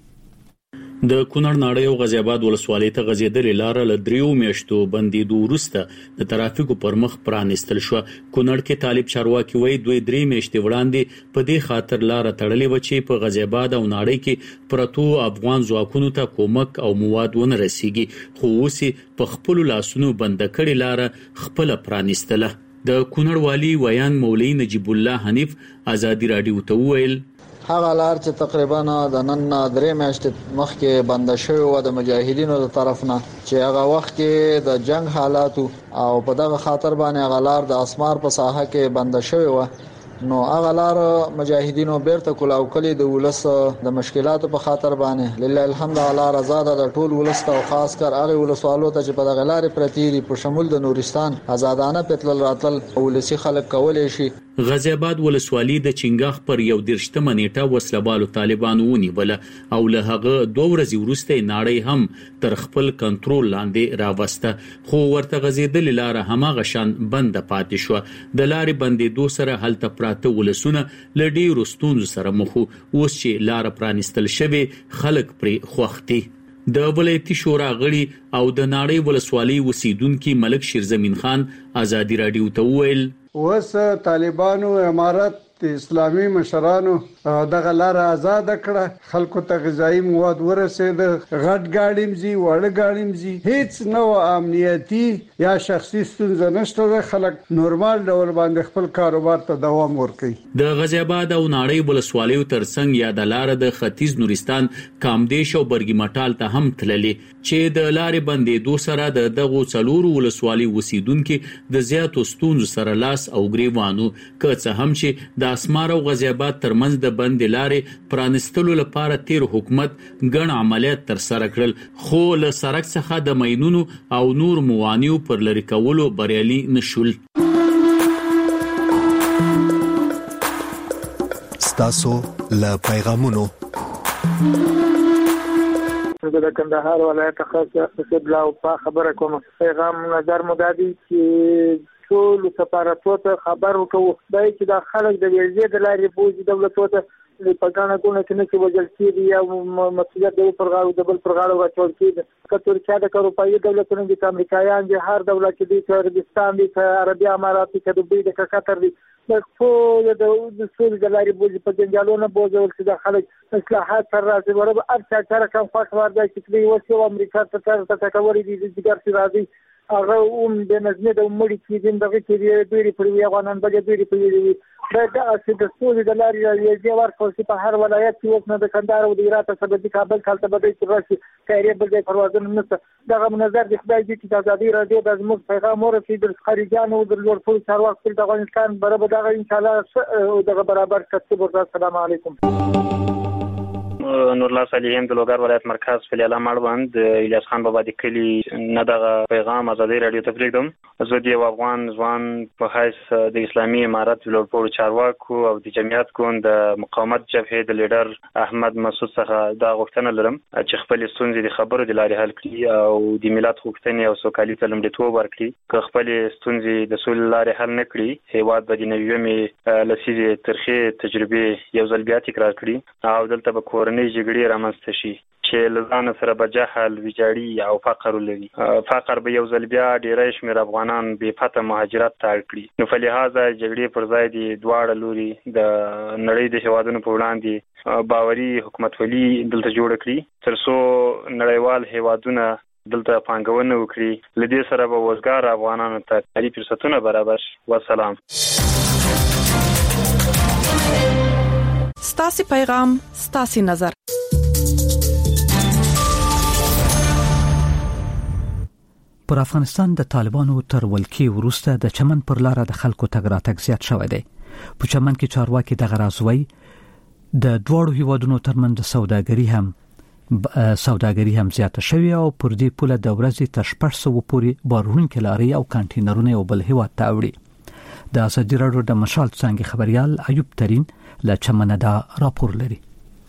د کونړ ناړۍ او غازی آباد ولسوالۍ ته غځېدلې لاره له 3 میاشتو بندېدو وروسته د ترافیکو پر مخ پرانیستل شو. کونړ کې طالب چارواکي وایي دوی 3 میاشتې وړاندې په دې خاطر لاره تړلې و چې په غازی آباد او ناړۍ کې پرتو افغان ځواکونو ته کومک او مواد ونه رسیږي خو اوس په خپل لاسونو بند کړي لاره خپل پرانیستله. د کونړ والی ویان مولوی نجیب الله حنیف ازادي راډیو ته وویل هغه لار چې تقریبا د نن 3 میاشتې مخکې بند شوی و د مجاهدینو د طرف نه چې هغه وخت کې د جنگ حالات او په دغه خاطر باندې هغه لار د اسمار په ساحه کې بند شوی و نو هغه لار مجاهدینو بیرته کلاو کلی د ولس د مشکلاتو په خاطر باندې لله الحمد لله آزاد د ټول ولس او خاص کر هغه ولسوالو ته چې په دغه لارې پرتی په شمول د نورستان آزادانه پتل راتل ولسی خلک کولای شي. غازی آباد ولسوالۍ د چنګاخ پر 11 نیټه وسلبالو طالبانو ونیوله او له هغه 2 ورځې وروسته ناړۍ هم تر خپل کنټرول لاندې راوسته خو ورته غځېدلې لاره هماغه شان بند پاتې شو. د لارې بندېدو سره هلته پراته ولسونه له ډېرو ستونزو سره مخ وو. اوس چې لاره پرانیستل شوې خلک پرې خوښ دي. د ولایتي شورا غړي او د ناړۍ ولسوالۍ اوسیدونکي ملک شیرزمین خان ازادي راډیو ته وویل اوس طالبانو امارت اسلامي مشرانو دغه لار آزاد کړه خلکو ته غذایی مواد ورسېد غټ ګاډیم زی وړ ګاډیم زی هیڅ نو امنیتی یا شخصي ستونزه نشته خلک نورمال ډول باندې خپل کاروبار ته دوام ورکوي. د غازی آباد او ناړۍ ولسوالیو ترڅنګ یا د لار د ختیځ نورستان کامدیش او برګی مټال ته هم تللې چې د لارې بندېدو سره د دغو څلورو ولسوالۍ اوسیدونکو د زیاتو ستونزو سره لاس او ګریوانو که څه هم چې د اسمار او غازی آباد ترمنځ د بندې لارې پرانستلو لپاره تیر حکومت ګڼ عملیات تر سره کړل خو له سړک څخه د ماینونو او نور موانعو پر لرې کولو بریالي نشول. ستاسو له پیغامونو د کندهار ولایت خاصه قبله او په خبره کوم پیغام نظر مدادي چې ټول سفارتونو ته خبر ورکوي چې د خلک د ویزې د لارې بوج دولتونو ته په ګڼه ګونه کې نه چې وجل کېږي یا مسؤلیت د پر غاړه د بل پر غاړه واچول کېږي که ترکیه د اروپایي دولتونو د امریکایان د هر دولت کې د عربستان د عربي امارات کې د دوی د قطر د ټول د سول د لارې بوج په جنجالونو بوزول چې د خلک اصلاحات تر راځي ورته ارڅ چاره کوم فاک ورده چې دوی وسو امریکا ته تکوري دي د جګر سي راځي هغه د نظم د مړي کې دغه کې دوی پر وی غوانان بل دوی پر وی دا چې د سول د لارې یې ورکول چې په هر ولایت کې وسنه د کندهار او د هرات څخه د کابل کالته بده چې راشي کایره بل د پروازونو نشته دغه منظر د خدای دې چې د ازادي رادیو د زموږ پیغام ورسېد د خارجيانو د لوړپوړ چارواکو د افغانستان برابر دغه ان شاء الله دغه برابر کتب السلام علیکم نور الله صالحین د لوګر ولایت مرکز فلیاله مړوند الیاس خان بابا د کلی نه دغه پیغام ازادي رادیو ته پریږدم زه د افغان ځوان په حیث د اسلامي امارت لوړپوړ چارواکو او د جمعیت ګوند د مقاومت جبهې د لیډر احمد مسعود څخه دا غوښتنه لرم چې خپل ستونزې د خبرو د لارې حل کړي او د ملت غوښتنې او سوکالي ته لومړیتوب ورکړي که خپل ستونزې د سولې لارې حل نه کړي هیواد به د نویمې لسیزې ترخې تجربې یو ځل بیا تکرار کړي او دلته به کورنۍ جګړې رامنځته شي چې لزان سره به جهل ویجاړي او فقر ولري فقر به یو ځل بیا ډیری شمېر افغانان بې پته مهاجرت ته اړ کړي نو په لحاظه جګړې پر ځای د دواړه لوري د نړۍ د هیوادونو په وړاندې باوري حکومتولي دلته جوړ کړي ترڅو نړیوال هیوادونه دلته پانګونه وکړي لدې سره به وزګار افغانانو ته کاري فرصتونه برابر شي والسلام ستاسي پیغام ستاسي نظر پر افغانستان د طالبانو تر ولکې وروسته د چمن پر لار د خلکو تګ راتګ زیات شوی دی په چمن کې چارواکي دغه رازوي د دوړو هیوادونو ترمنځ سوداګري هم زیاته شوی او پر دې پوله د ورځې تر 600 پورې بارونکو لاري او کانټینرونه یو بل هیواد ته وړي د ازادي راډیو د مشال څنګه خبريال ایوب ترين له چمن دا راپور لري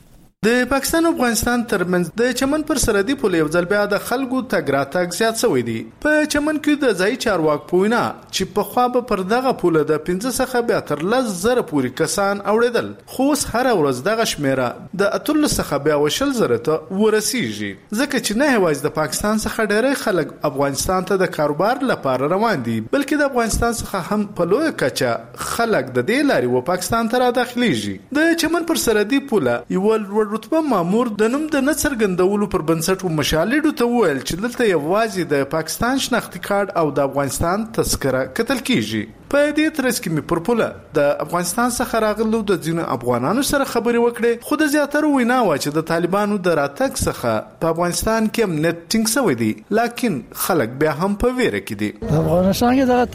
د پاکستان او افغانستان ترمنځ د چمن پر سرحدي پول یو ځل بیا د خلکو تګ راتګ زیات شوی دی په چمن کې د ځای چارواکو پوینا چې په خوا به پر دغه پول د 15 څخه بیا تر 10,000 پورې کسان اوریدل خو هر ورځ دغه شمیره د 18 څخه بیا وشل زره ته ورسیږي ځکه چې نه هواز د پاکستان څخه ډېری خلک افغانستان ته د کاروبار لپاره روان دي بلکې د افغانستان څخه هم په لوی کچه خلک د دې لارې و پاکستان ته را داخليږي د چمن پر سرحدي پول یو رتبه مامور د نوم د نڅرګندولو پر بنسټ مشالېډو ته ویل چې دلته یوازې د پاکستان شناختی کارت او د افغانستان تذکره کتل کیږي په دې ترڅ کې مې پر پوله د افغانستان څخه راغلو د ځینو افغانانو سره خبرې وکړې خو د زیاتره وینا و چې د طالبانو د راتګ څخه په افغانستان کې امنیت ټینګ شوی دی لکن خلک بیا هم په ویره کې دي افغانستان کې د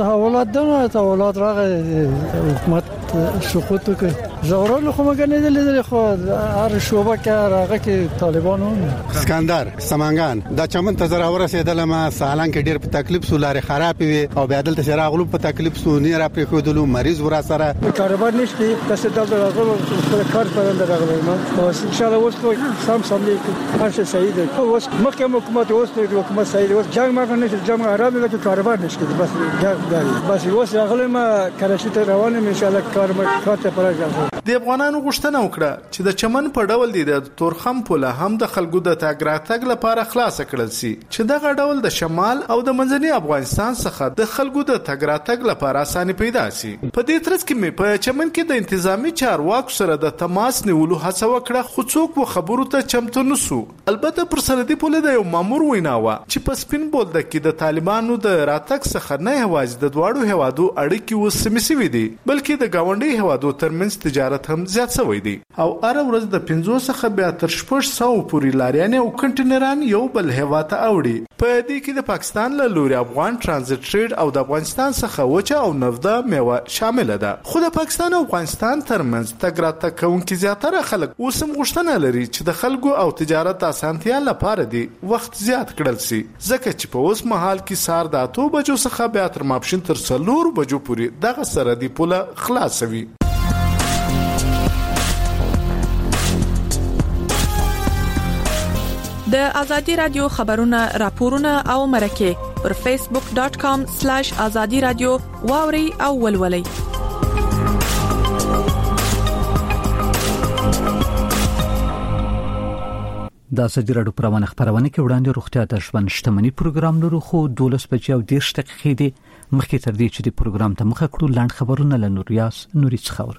تحولات راغلي حکومت سقوط کوي زورل خو مګنه دي خو هر شوبه کې راغی کې طالبانو اسکندر سمنګان د چمن ته زرا ورسېدل ما سالان کې ډېر په تکلیف سولاره خراب وي او بیا دلته شراغلو په تکلیف سو نه را پریښودلو مریض ورا سره کاروبار نشته تاسو دلته راغلو په کار پرند راغلی نو ان شاء الله اوس کوم سم لیکو هر څه صحیح دی اوس مخکې حکومت اوس حکومت صحیح دی اوس جنگ ما نه جنگ عربي کې کاروبار نشته بس جنگ دی بس اوس راغلی ما کراچۍ ته روانم ان شاء الله کار ته پرځم د افغانانو غوښتنه وکړه چې د چمن په ډول دی د تورخم پوله هم د خلکو د تګ راتګ لپاره خلاص کړل شي چې دغه ډول د شمال او د منځني افغانستان څخه د خلکو د تګ راتګ لپاره اسانه پیدا شي په دې ترڅ کې مې په چمن کې د انتظامی چارواکو سره د تماس نیولو هڅه وکړه خو څوک و خبرو ته چمتو نسو البته پر سرحدي پوله د یو مامور ویناوه چې په سپین بولده کې د طالبانو د راتګ څخه نه هواز د دواړو هوادو اړیکې وسمې سوي دي بلکې د گاونډي هوادو ترمنځ تجارت هم زیات شوی دی او هر ورځ د 15 څخه بیا تر 600 پورې لاریان او کنټینران یو بل هوا ته اوړي په دې کې د پاکستان له لوري افغان ترانزیت ټریډ او د افغانستان څخه وچه او نفده میوه شامل ده خو د پاکستان او افغانستان ترمنځ تګ راتګ کوونکي زیاتره خلک اوسم غوښتنه لري چې د خلکو او تجارت اسانتیا لپاره دی وخت زیات کړل شي ځکه چې په اوس مهال کې سار د 8 بجو څخه بیا تر ماپښین تر 4 بجو پورې دغه سرحدي پوله خلاصوي د د ازادي رادیو خبرونه راپورونه او مرکه پر facebook.com/azadi radio واوري او ولولي. د ازادي رادیو پروانه خبرونه کې وړاندې روغتیا د ژوند شتمنۍ پروګرام لرو خو 12 بجې او 10 دقیقې دي مخکې تر دې چې د پروګرام ته مخه کړو لاند خبرونه له نوریاس نوري څخور.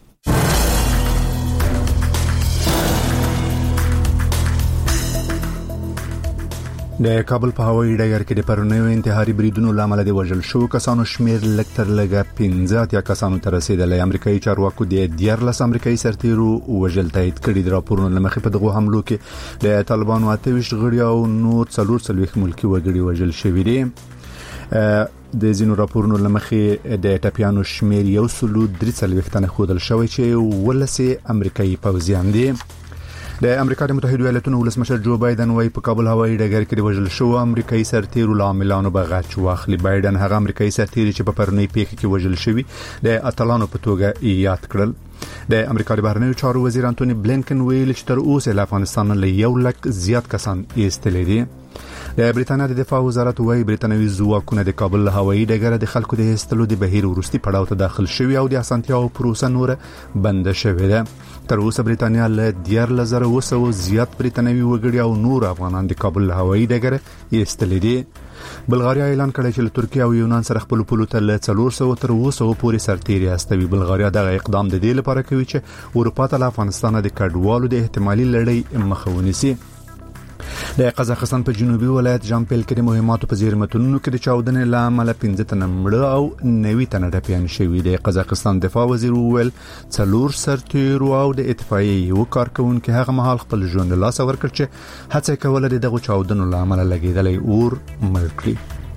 د کابل په هوایي ډګر کې د پرونیو انتحاري بریدونو لامل د وژل شو کسانو شمیر لکتر لګه 15 یا کسانو تر رسیدلې. امریکایي چارواکو د 14 امریکایي سرتیرو وژل تایید کړي. د راپورونو لمخې په دغه حملو کې د طالبانو 28 غړي او نور 43 ملکی وګړي وژل شوي دي. د زینو راپورونو لمخې د ټپیانو شمیر 143 تنه خودل شوی چې ولسه امریکایي پوځیان دي. د امریکا د متحده ایالاتونو ولسمشر جو بایدن وايي په کابل هوایي ډګر کې د وژل شو امریکایي سرتیرو لاملانو بغاچ واخلي. بایدن هغه امریکایي سرتیري چې په پرونی پیښه کې وژل شوی د اتلانو په توګه یاد کړل. د امریکا د بهرنیو چارو وزیر انټونی بلینکن ویل چې تر اوسه له افغانستان له 1 لک زیات کسان ایستلې دي. د بریټانیا د دفاع وزارت وايي بریټانوي ځواکونه د کابل هوایي ډګر د خلکو د ایستلو د بهیر ورستي پړاو ته داخل شوي او د اسانتیاو پروسه نور بند شوې ده. تر اوسه بریټانیا له 1,200 زیات بریټانوي وګړي او نور افغانان د کابل هوایي ډګر ایستلې دي. بلغاریا اعلان کړی چې له ترکیه او یونان سره خپل پولو ته له 400 تر 200 پورې سرتیري استوي. بلغاریا دغه اقدام د دې لپاره کوي چې اروپا ته له افغانستان د کډوالو د احتمالي لړۍ مخه ونیسي. د قزاقستان په جنوبي ولایت جامپل کې د مهماتو په زیرمتونونو کې د چاودنې لامل 15 تنه مړه او 90 تنه ټپیان شوي دي. قزاقستان دفاع وزیر وویل 4 سرتیرو او د اتفاقي یو کارکونکو هغه مهال خپل ژوند له لاسه ورکړ چې هڅه کوله د دغه چاودنو لامل لګیدلې اور مړ کړي.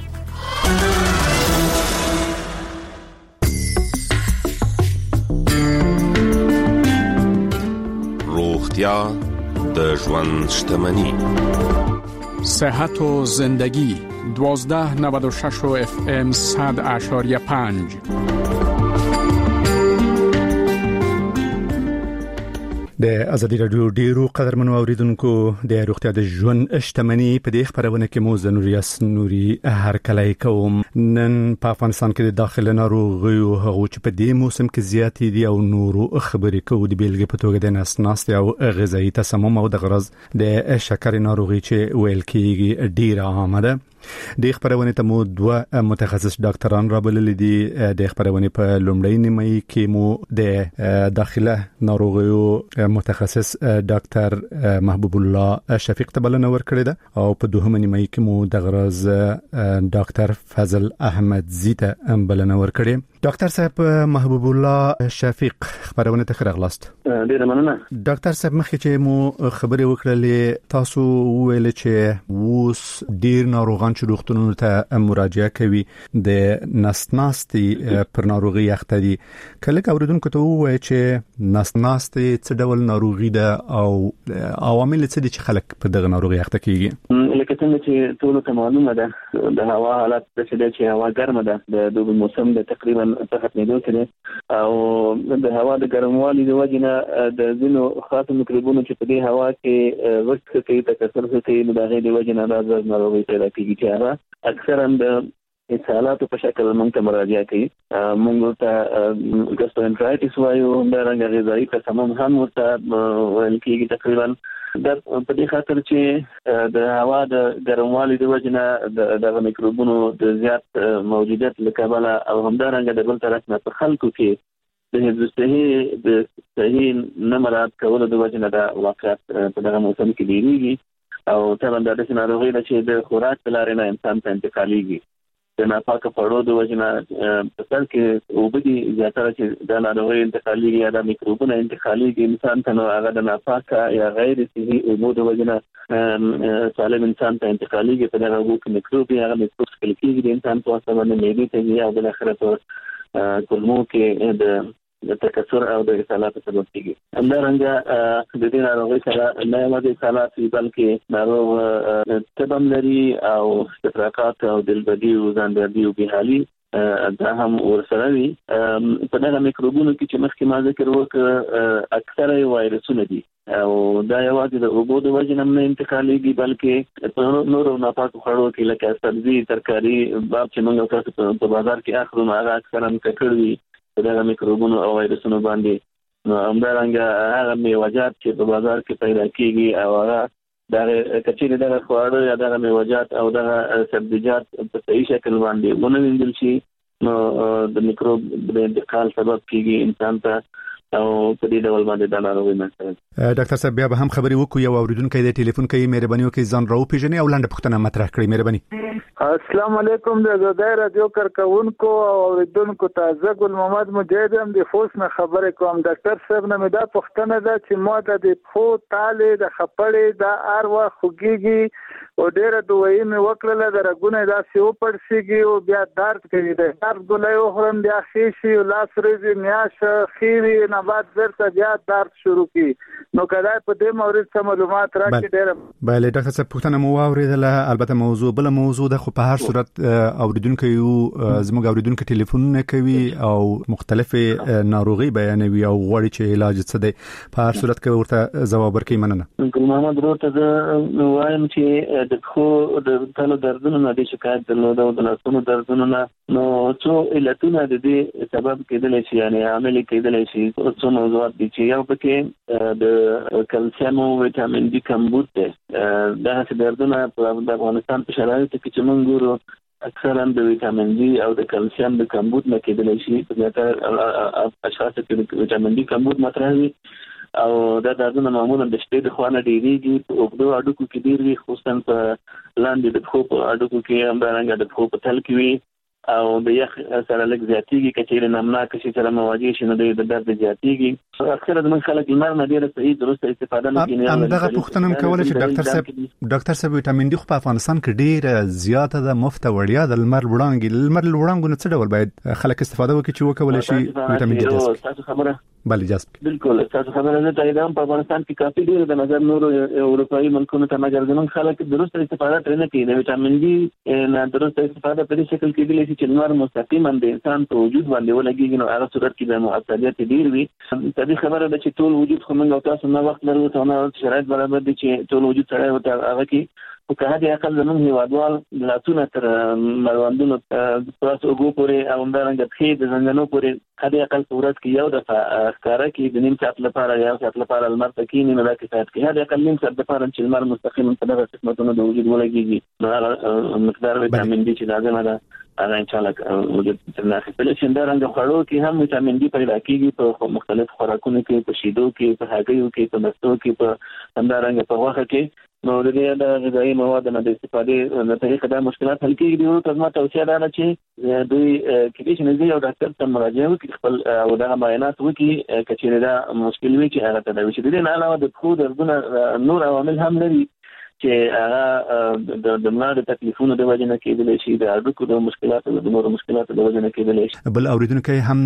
روغتیا د ژوند شتمنی. صحت و زندگی 1296 FM 100.5. د ازادي رادیو ډیرو قدرمنو اوریدونکو د روغتیا د ژوند شتمنۍ په دې خبرونه کې مو نوریاس نوري هر کله کوم. نن په افغانستان کې د داخله ناروغیو هغه چې په دې موسم کې زیاتې دي او نورو خبرې کوو. د بیلګې په توګه د نس او غذایی تسمم او د غرض د شکر ناروغي چې ویل کېږي ډیره عامه ده. د خبرونه ته مو دوه متخصص ډاکټران رابلل دي. د خبرونه په لومړی نیمه کې مو د داخله ناروغیو متخصص ډاکټر محبوب الله شفیق تبلنه ورکړی ده او په دوهمه نیمه کې مو د غرض ډاکټر فضل احمد زیته بلنه ورکړی. ډاکټر صاحب محبوب الله شفیق خبرونه ته خراغلاست. ډیره مننه. ډاکټر صاحب مخکې چې مو خبرې وکړلې تاسو ویل چې ووس ډیر ناروغان چې روغتونونو ته مراجعه کوي د نسناستي پر ناروغي اخته دي. کله اوریدونکو ته وایي چې نسناستي څه ډول ناروغي ده او عوامل څه دي چې خلک په دغه ناروغي اخته کیږي؟ لکه څنګه چې ټول ته معلومه ده د هوا حالت چې هوا ګرمه ده د دوبي موسم د تقریبا په ختمېدو کې او د هوا د ګرموالي د وجې نه د ځینو خاصو میکروبونو چې په دې هوا کې وخت کې تکثر کوي نو د هغې د وجې نه د ناروغي پیدا کیږي چې هغه اکثرا د اتصالاتو په شکل موږ ته مراجعه کوي. موږ ته ګاسترونټرایټس وایو، همدارنګه غذایي تسمم هم ورته ویل کېږي. تقریبا د په دې خاطر چې د هوا د ګرموالي د وجې نه دغه میکروبونو د زیات موجودیت له کبله او همدارنګه د بل طرف نه په خلکو کې د حفظ صحي د صحي نه مراعات کولو د وجې نه د واقعیت په دغه موسم کې ډېرېږي او طبعا دا داسې ناروغي ده چې د خوراک په لارې نه انسان ته انتقالېږي. د ناپاکه خوړو د وجې نه په سر کې اوبه دي زیاتره چې دا ناروغي انتقالېږي یا دا میکروبونه انتقالېږي انسان ته، نو هغه د ناپاکه یا غیر صحي اوبو د وجې نه سالم انسان ته انتقالېږي. په دغه اوبو کې میکروب وي، هغه میکروب څکل کېږي د انسان په واسطه باندې معدې ته ځي او بالاخره په کولمو کې د تکثر او د اصالات سبب کېږي. همدارنګه د دې ناروغۍ سره نه یوازې اصالات وي بلکې ناروغ تب هم لري او استفراقات او دلبدي او ځاندردي او بېحالي دا هم ورسره وي. په دغه میکروبونو کې چې مخکې ما ذکر وکړ اکثره وایرسونه دي او دا یوازې د اوبو د وجې نه انتقالېږي بلکې په نورو ناپاکو خوړو کې لکه سبزي ترکاري باب چې موږ تاسو په بازار کې اخلو نو هغه اکثرا ککړ وي په دغه میکروبونو او وایرسونو باندې. نو همدارنګه هغه میوه‌جات چې په بازار کې پیدا کېږي او هغه دغه کچېرې دغه خواړه یا دغه میوه‌جات او دغه سبزیجات په صحیح شکل باندې ونه وینځل شي نو د میکروب د انتقال سبب کېږي انسان ته او په دې ډول باندې دا ناروغي منځته. ډاکټر صاحب بیا به هم خبرې وکړو. یو اوریدونکو د ټلیفون کوي، مهرباني وکړئ ځان راو پیژنئ او لنډه پوښتنه مطرح کړئ. مهرباني. السلام علیکم د زړه رادیو کارکونکو او اوریدونکو ته زه ګل محمد مجاهد هم د فوس نه خبرې کوم. ډاکټر صاحب نه مې دا پوښتنه ده چې ما د خو تاله د خپړې د اروا خوګيږي او ډېر دوی مې وکړله د رګونه داسې او پړسيږي او بیا درد کوي. د درد ګولای خورم بیا خېشي او لاس ورځي میاش خېوي نه بعد ورته بیا درد شروع کی. نو کله په دې مورید څه معلومات راکړي ډېر. بله ډاکټر صاحب پوښتنه مو واوریدله. البته موضوع بل موضوع ده خو په هر صورت اوریدونکو زموږ اوریدونکو ټلیفونونه کوي او مختلفه ناروغي بیانوي او غوړي چې علاج څه دی. په هر صورت کې ورته جواب ورکړئ. مننه. ګل محمد وروته وایم چې د خو د تلو دردونو نه د شکایت درلوده او د لاسونو دردونو نه نو څو علتونه د دې سبب کېدلی شي یعنی عامل کېدلی شي. څو موضوعات دي چې یو پکې د کلسیم او ویټامین ډي کمبود دی. دا څه دردونه په افغانستان په شرایطو کې چې موږ ګورو اکثرا د ویټامین ډي او د کلسیم د کمبود نه کېدلی شي. په زیاتره اشخاص کې ویټامین ډي کمبود مطرح وي او دا دردونه معمولا د شپې د خوا نه ډېرېږي. په اوږدو هډوکو کې ډېر وي، خصوصا په لاندې د پښو په هډوکو کې، همدارنګه د پښو په تل کې وي او د یخ سره لږ زیاتېږي. که چېرې نمناکه شي سره مواجه شي نو د درد زیاتېږي. اکثره زموږ خلک لمر نه ډېره صحیح درسته استفاده نه کوي. همدغه پوښتنه هم کولی چې ډاکټر صاحب ویټامین ډي خو په افغانستان کې ډېره زیاته ده، مفته وړیا د لمر وړانګو نه څه ډول باید خلک استفاده وکړي چې وکولی شي ویټامین ډي جذب تاسو خبره بله جذب بالکل تاسو خبره نه تایید هم په افغانستان کې کافي ډېر د نظر نورو اروپایي ملکونو ته مګر زموږ خلک درسته استفاده ترې نه کوي. د ویټامین ډي نه درسته استفاده په دې شکل کېدلی شي چې لمر مستقیما د انسان په وجود باندې ولګېږي نو هغه صورت کې د مؤثریت ډېر وي. د دې خبره ده چې ټول وجود خو موږ او تاسو نه وخت لرو ته نه شرایط برابر دي چې ټول وجود سره وته هغه کې په که هدي عقل زموږ هیوادوال لاسونه تر مروندونو تاسو وګو پورې او همدارنګه پښې د زنګنو پورې هدي عقل په ورځ کې یو دفعه ښکاره کړي د نیم ساعت لپاره یا ساعت لپاره لمر ته کښېني نو دا کفایت کوي. هدي عقل نیم ساعت لپاره چې لمر مستقیما په دغه قسمتونو د وجود ولګېږي نو هغه مقدار ویټامین ډي چې لازمه ده هغه انشاءالله وجود ترنه اخیستلی شي. همدارنګه خوړو کې هم ویټامین ډي پیدا کېږي په مختلف خوراکونو کې، په شیدو کې، په هګیو کې، په مستو کې، په همدارنګه په غوښه کې. نو د دې د غذایي موادو نه د استفادې د طریقه دا مشکلات حل کېږي. د نورو تزما توصیه دا ده چې دوی کېدای شي نږدې یو ډاکټر ته مراجعه وکړي، خپل او دغه معاینات وکړي که چېرې دا مشکل وي چې هغه تداوي شي. د دې نه علاوه د پښو دردونه نور عوامل هم لري چې هغه د ملا د تکلیفونو د وجې نه کېدلی شي، د هډوکو د مشکلاتو د نورو مشکلاتو د وجې نه کېدلی شي. بل اورېدونکی هم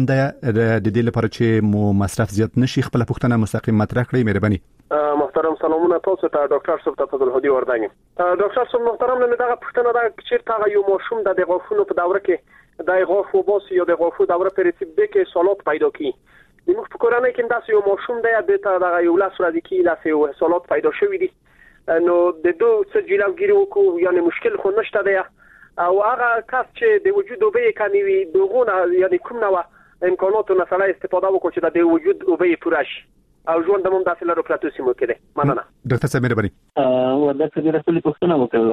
د دې لپاره چې مو مصرف زیات نشي خپله پوښتنه مستقیم مطرح کړئ. مهرباني. محترم سلامونه تاسو ته ډاکټر صاحب ته فضل هدي ورداني. ډاکټر صاحب محترم نه دغه پوښتنه ده چې تا یو ماشوم د غوښونو په دوره کې د غوښو بوس یا د غوښو دوره په رتبه کې سالات پیدا کی. موږ په کورنۍ کې داسې یو ماشوم دی د دغه یو لاس ورځ کې لاس سالات پیدا شوی دی نو د دوه څه جلوګیری وکړو یعنی مشکل خو نشته دی او هغه کس چې د وجود اوبه کمی وي دغه یعنی کوم نوع امکاناتو نه سره استفاده وکړي چې د وجود اوبه پوره شي او ژوند هم داسې لرو پراتو سیمو کې دی. مننه. ډاکټر صاحب مهرباني. ورته د رسول پوښتنه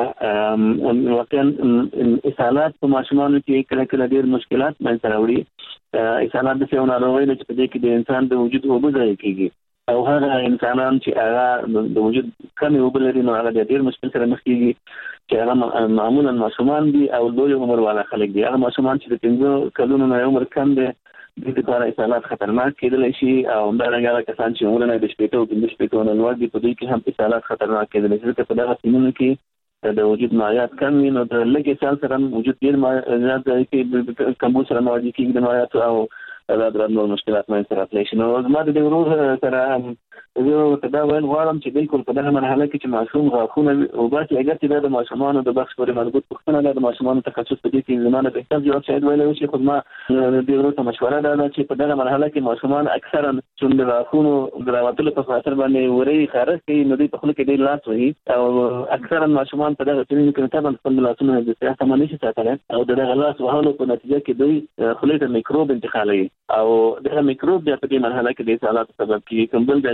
وکړه. واقعا اسهالات په ماشومانو کې کله کله ډېر مشکلات منځته راوړي. اسهالات د څه ناروغي ده چې په دې کې د انسان د وجود اوبه ضایع کېږي او هغه انسانان چې هغه د وجود کمی اوبه لري نو هغه ډېر مشکل سره مخ کېږي چې هغه معمولا ماشومان دي او لوی عمر والا خلک دي. هغه ماشومان چې د 15 کلونو نه عمر کم دي د دې لپاره اسهالات خطرناک کېدلی شي او همدارنګه هغه کسان چې عمرونه د 15 او 15 نه لوړ دي په دوی کې هم اسهالات خطرناک کېدلی شي. ځکه په دغه سیمونو کې د وجود مایعات کم وي نو د لږ اسهال سره وجود ډېر مایعات کې کمبود سره مواجه کېږي د مایعاتو او دا د نور مشکلات منځته راتلی شي. نو زما د دې ورور سره زه دا ویل غواړم چې بالکل په دغه مرحله کې چې ماشوم غاښونه وباسي اگر چې د ماشومانو د بخش پورې مربوط پوښتنه ده د ماشومانو تخصص په دې کې زمانه به تاسو جواب شاید ویلو چې خو ما د ورته مشوره ده چې په دغه مرحله کې ماشومان اکثرا چې د غاښونو د راوتلو په خاطر باندې ورې خارج کوي نو دوی په خپل کې ډېر لاس وهي او اکثرا ماشومان په دغه سنین کې طبعا خپل لاسونه د صحت باندې شي ساتل او دغه لاس وهلو په نتیجه کې دوی خپل ته میکروب انتقالوي او دغه میکروب د په دې مرحله کې د حالات سبب کیږي کوم بل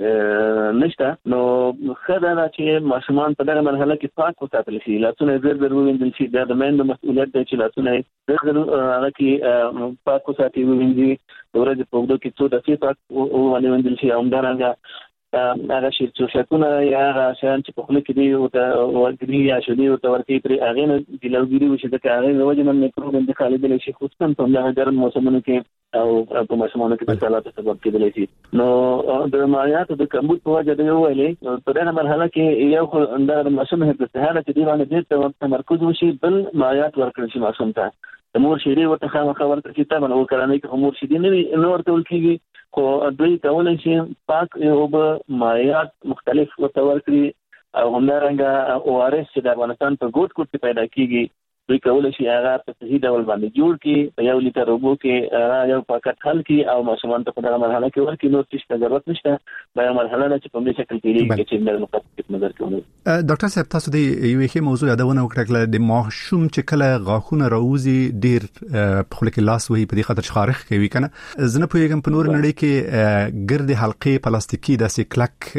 دلیل نشته نو خدای چې ماشومان په دغه مرحله کې پاک وساتل شي لاسونه زر وینځل شي دا د مېند مسؤلیت دی چې لاسونه زر هغه کې پاک وساتي وینځي ورځ په وګړو کې څو دقیقې پاک وینځل شي همدارنګه هغه شی چې شکونه یا شان چې په خپل کې دی او ورګري یا شودي او تورتي پر هغه نه د لوګري وشي د هغه د وجه من میکروب انتقال دی شي خصوصا په دغه ګرم موسمونو کې او په موسمونو کې د حالات سبب کېدلی شي نو د مایعاتو د کمبود په وجه دی ویلې په دغه مرحله کې یو اندر ماشوم هڅه ستهاله چې دی باندې ډېر تمرکز وشي بل مایعات ورکړل شي ماشوم ته د مور شیدې ورته خامخا ورکړي چې طبعا او کړنې کې مور شیدې نه ورته ولکېږي خو دوی کولای شي پاک او به مایعات مختلف ورته ورکړي او همدارنګه او آر اس چې د افغانستان په ګوټ کې پیدا کیږي دوی کولای شي هغه په صحیح ډول باندې جوړ کړي په یو لیټر اوبو کې یو پاکټ حل کړي او ماشومان ته په دغه مرحله کې ورکړي نو هیڅ ضرورت نشته دا یو مرحله ده چې په دې شکل کې چې د مقصد نظر کوي ډاکټر صاحب تاسو د یو ښه موضوع یادونه وکړه د ماشوم چې کله غاښونه راوځي ډیر په خپل کې لاس وهي په دې خاطر خارخ کوي کنه زنه پوهیږم په نور نړۍ کې ګرد حلقې پلاستیکي د سیکلک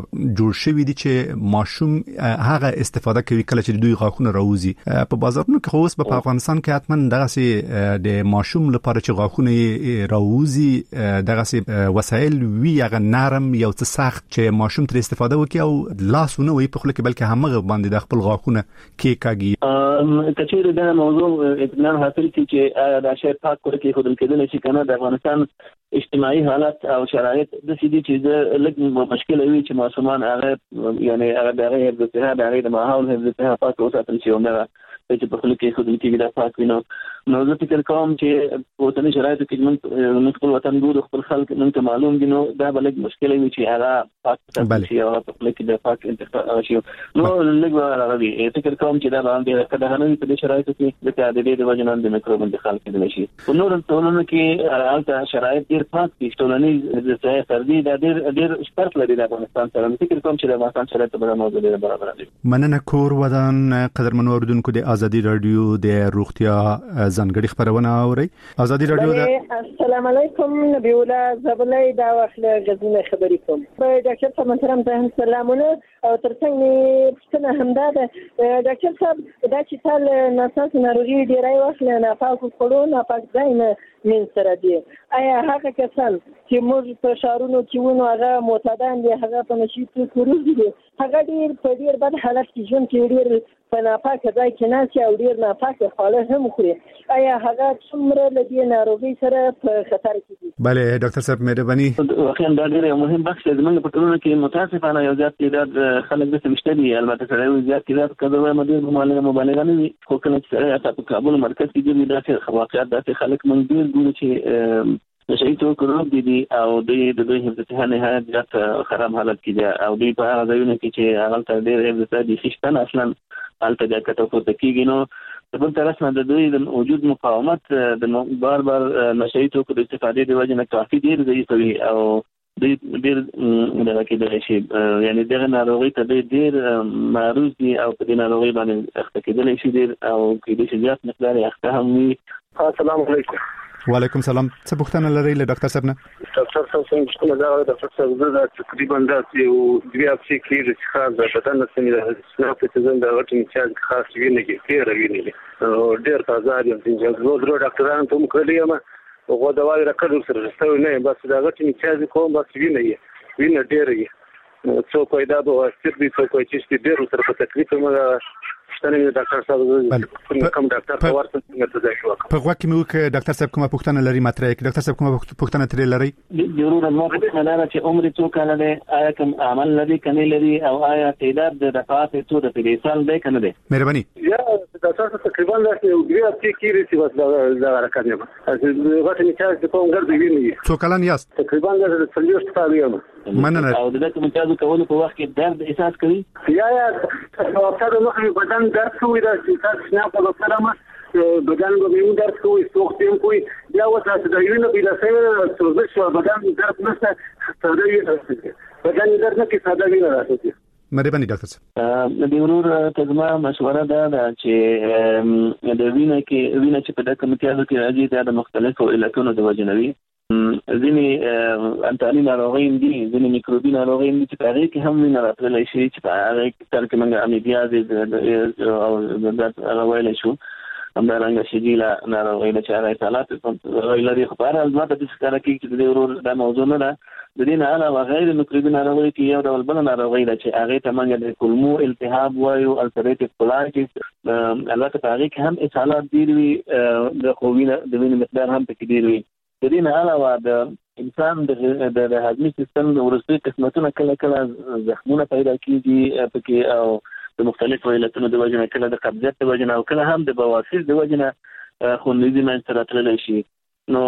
جوړ شوی دي چې ماشوم هغه استفاده کوي کله چې دوی غاښونه راوځي په بازارونو کې خو اوس په افغانستان کې حتمن دغه سي د ماشوم لپاره چې غاښونه راوځي دغه سي وسایل وی هغه نرم یو څه سخت چې ماشوم تر استفاده وکړي او لاسونه وي په خپل کې بلکې همغه باندې د خپل غاښونه کې کاږي کچېره دا موضوع اطمینان حاصل کړي چې دا شی پاک کړي خو دلته چې کنه د افغانستان اجتماعي حالت او شرایط د سيدي چې لږ مشکل وي چې ماشومان هغه یعنی هغه دغه د صحت د ماحول د صحت پاک وساتل شي او نه چې په خپل کې خو دلته دا پاک وینو نو زه فکر کوم چې اوسنی شرایط کې موږ خپل وطن ګورو خپل خلک موږ معلوم دي نو دا بلګ مشکل وي چې هغه پاک شي او په خپل کې د پاک انتقال شي نو لږ راغلي فکر کوم چې دا باندې کله نه په دې شرایطو کې د تعدیل د وجنان د میکروب انتقال کېدلی شي نو ټولنه کې حالت شرایط ډیر پاک دي ټولنې د ځای سردي د ډیر شپږ لري د افغانستان سره فکر کوم چې د افغانستان شرایط په اړه موضوع ډیر برابر دي مننه کور ودان قدرمن اوردونکو د ازادي رادیو د روغتیا ځانګړي خبرونه اوري ازادي رادیو د السلام علیکم نبی الله زبلای دا واخله غزنه خبرې کوم ډاکټر صاحب محترم ته سلامونه او ترڅنګ پښتنه همدا ده ډاکټر صاحب دا چې تل ناساس ناروغي ډیرای واخله نه پاک کولو نه پاک ځای نه من سره دی آیا هغه کسان چې موږ په شهرونو کې ونو هغه معتادان دي هغه په نشي کوي دي هغه ډیر په ډیر بد حالت کې ژوند کوي ډیر په ناپاکه ځای کې ناسي او ډیر ناپاکه خواله هم خوري آیا هغه څومره له دې ناروغي سره په خطر کې دي بله ډاکټر صاحب مهرباني واقعا دا ډیر مهم بحث دی موږ په ټولنه کې متاسفانه یو ځات تعداد خلک د مشتري البته سره یو ځات تعداد کډوي مدیر مبالغه نه وي خو کله چې سره په کابل مرکز کې دي دا واقعیت د خلک موږ ډیر ګورو چې نشي تو کروب دي او د دوی هڅه نه حالت خراب حالت کې دي او دوی په هغه ځایونه کې چې هغه تر ډیر هڅه دي شتن اصلا البته د کټو ته کېږي نو په بل طرف نه د دوی د وجود مقاومت د بار نشي تو د استفادې د وجه نه کافي ډیر ضعیف وي او ډیر دغه کې د شي یعنی دغه ناروغي ته ډیر معروض دي او په دې ناروغي باندې اخته کېدل شي ډیر او کې د زیات مقدار اخته هم وي السلام علیکم وعلیکم سلام څه پوښتنه لرئ له ډاکټر صاحب نه ډاکټر صاحب څنګه دا د ډاکټر صاحب د تقریبا د یو دوه هفتې کې چې خاص د بدن څخه سناپ ته ځم دا غټ چې خاص ویني کې تیر ویني ډیر تازه دي چې زه ډاکټرانو ته مکلیم او دوايي راکړل سره ستو نه بس دا غټ چې کوم بس ویني ډیر څو پیدا به ستې څو چې ډیر سره په تکلیف مګه ستنه ډاکټر صاحب کوم ډاکټر په ورته څنګه ځای شو په وخت کې مو کې ډاکټر صاحب کومه پوښتنه لري مطرح کې ډاکټر صاحب کومه پوښتنه ترې لري ضرور نو پوښتنه لري چې عمر څو کال دی آیا کوم عمل لري کني لري او آیا تعداد د دفعات څو د پیسال دی کنه دی مهرباني یا تاسو تقریبا د یو هفته کې ریسي بس دا حرکت یم غوښتل چې د کوم ګرځي ویني څو کلن یاست؟ تقریبا د 30 کال یم. مننه. او د کوم تاسو کولو په وخت کې درد احساس کوي؟ یا تاسو د مخې بدن درد کوي دا چې تاسو نه په لاره بدن به میون درد کوي سوختیم کوي یا واسه د وینې بلا سره سوزش بدن درد نشته ساده وي بدن درد نه کې ساده وینه راځي. مهرباني ډاکټر صاحب. د ورور تجمع مشوره ده چې د وینې چې په دغه امتیازو کې راځي د مختلفو علتونو د وجنوي ځینې انټاني ناروغي دي ځینې میکروبي ناروغي دي چې هغه کې هم وینه راتللی شي چې په هغه کې تر کې موږ امیبیا او د راویل شو همدارنګه شجیله ناروغي چې هغه اطلاعات لري خو په هر حال ماته د ښکاره کوي چې د ورور دا موضوع نه ده. د دې نه علاوه غیر میکروبي ناروغي کې یو ډول بل ناروغي ده چې هغه ته موږ د کولمو التهاب وایو السریټیو کولایټس البته په هغه کې هم اصالات ډېر وي د خوینه د وینې مقدار هم پکې ډېر وي. د دې نه علاوه د انسان د هضمي سیستم د ورستي قسمتونه کله زخمونه پیدا کیږي پکې او د مختلفو علتونو د وجه نه کله د قبضیت د وجه نه او کله هم د بواسیر د وجه نه خونریزي منځته راتللی شي. نو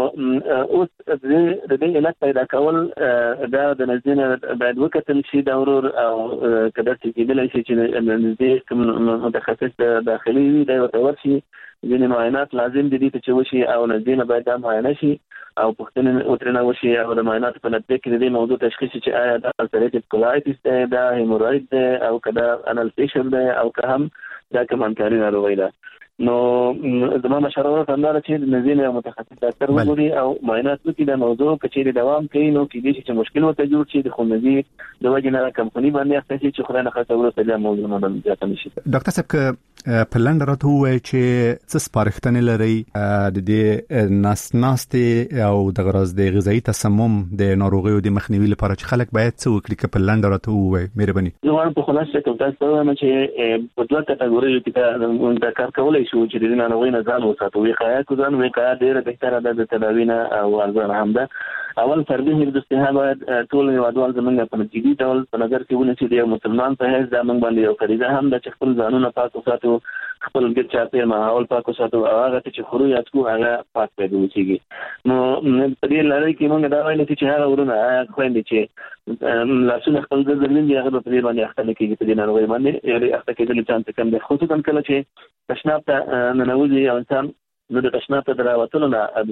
اوس د دې علت پیدا کول دا د نزدې باید وکتل شي د ورور او کله چې کېدلی شي چې نزدې کوم متخصص داخلي وي دا ورته ځینې معاینات لازم دي چې وشي او نزدې نه باید دا معاینه شي او پوښتنې وترنه وشي او د معایناتو په نتیجه کې د دې موضوع تشخیص چې آیا دا السریټیو کولایټس دی دا هیموراید دی او کدا انالفیشن دی او که هم دا کوم انټاري ناروغي ده. نو زما مشوره ده چې نزدې متخصص ډاکټر وګوري او معاینات وکړي د موضوع کچېرې دوام کوي نو کېدای شي چې مشکل ورته جوړ شي د خونریزي د وجې نه کمپني باندې اخته شي چې خدای نخښته وروسته بیا موضوع نه زیاته نه شي. ډاکټر صاحب که په لنډ راته ووایي چې څه سپارښتنې لري د دې ناستې او د غراض د غذایي تسمم د ناروغیو د مخنیوي لپاره چې خلک باید څه وکړي که په لنډ راته ووایي مهرباني. زه وایم په خلاصه کې تاسو وایم چې په دوه کټګوریو کې دا کار کولای شو چې د ناروغۍ نه ځان وساتو. وقایه کو ځان وقایه ډېره بهتره ده د تداوی نه او ارزانه هم ده. اول فردي حفظ الصحه باید ټول هیوادوال زموږ په جدي ډول په نظر کې ونیسي د یو مسلمان په حیث دا موږ باندې یو فریضه هم ده چې خپل ځانونه پاک وساتو خپل ګرد چاپېر ماحول پاک وساتو او هغه چې خورو یا څکو هغه پاک پیدا وشيږي. نو په دې لړۍ کې موږ دا وایو چې هغه ورونه خويندې چې لاسونه خپل د ځلین دی هغه په دې باندې اخته نه کېږي په دې ناروغۍ باندې یعنې اخته کېدل چانس کم دی خصوصا کله چې تشناب ته ننوځي او انسان نو د تشناب ته دراوتلو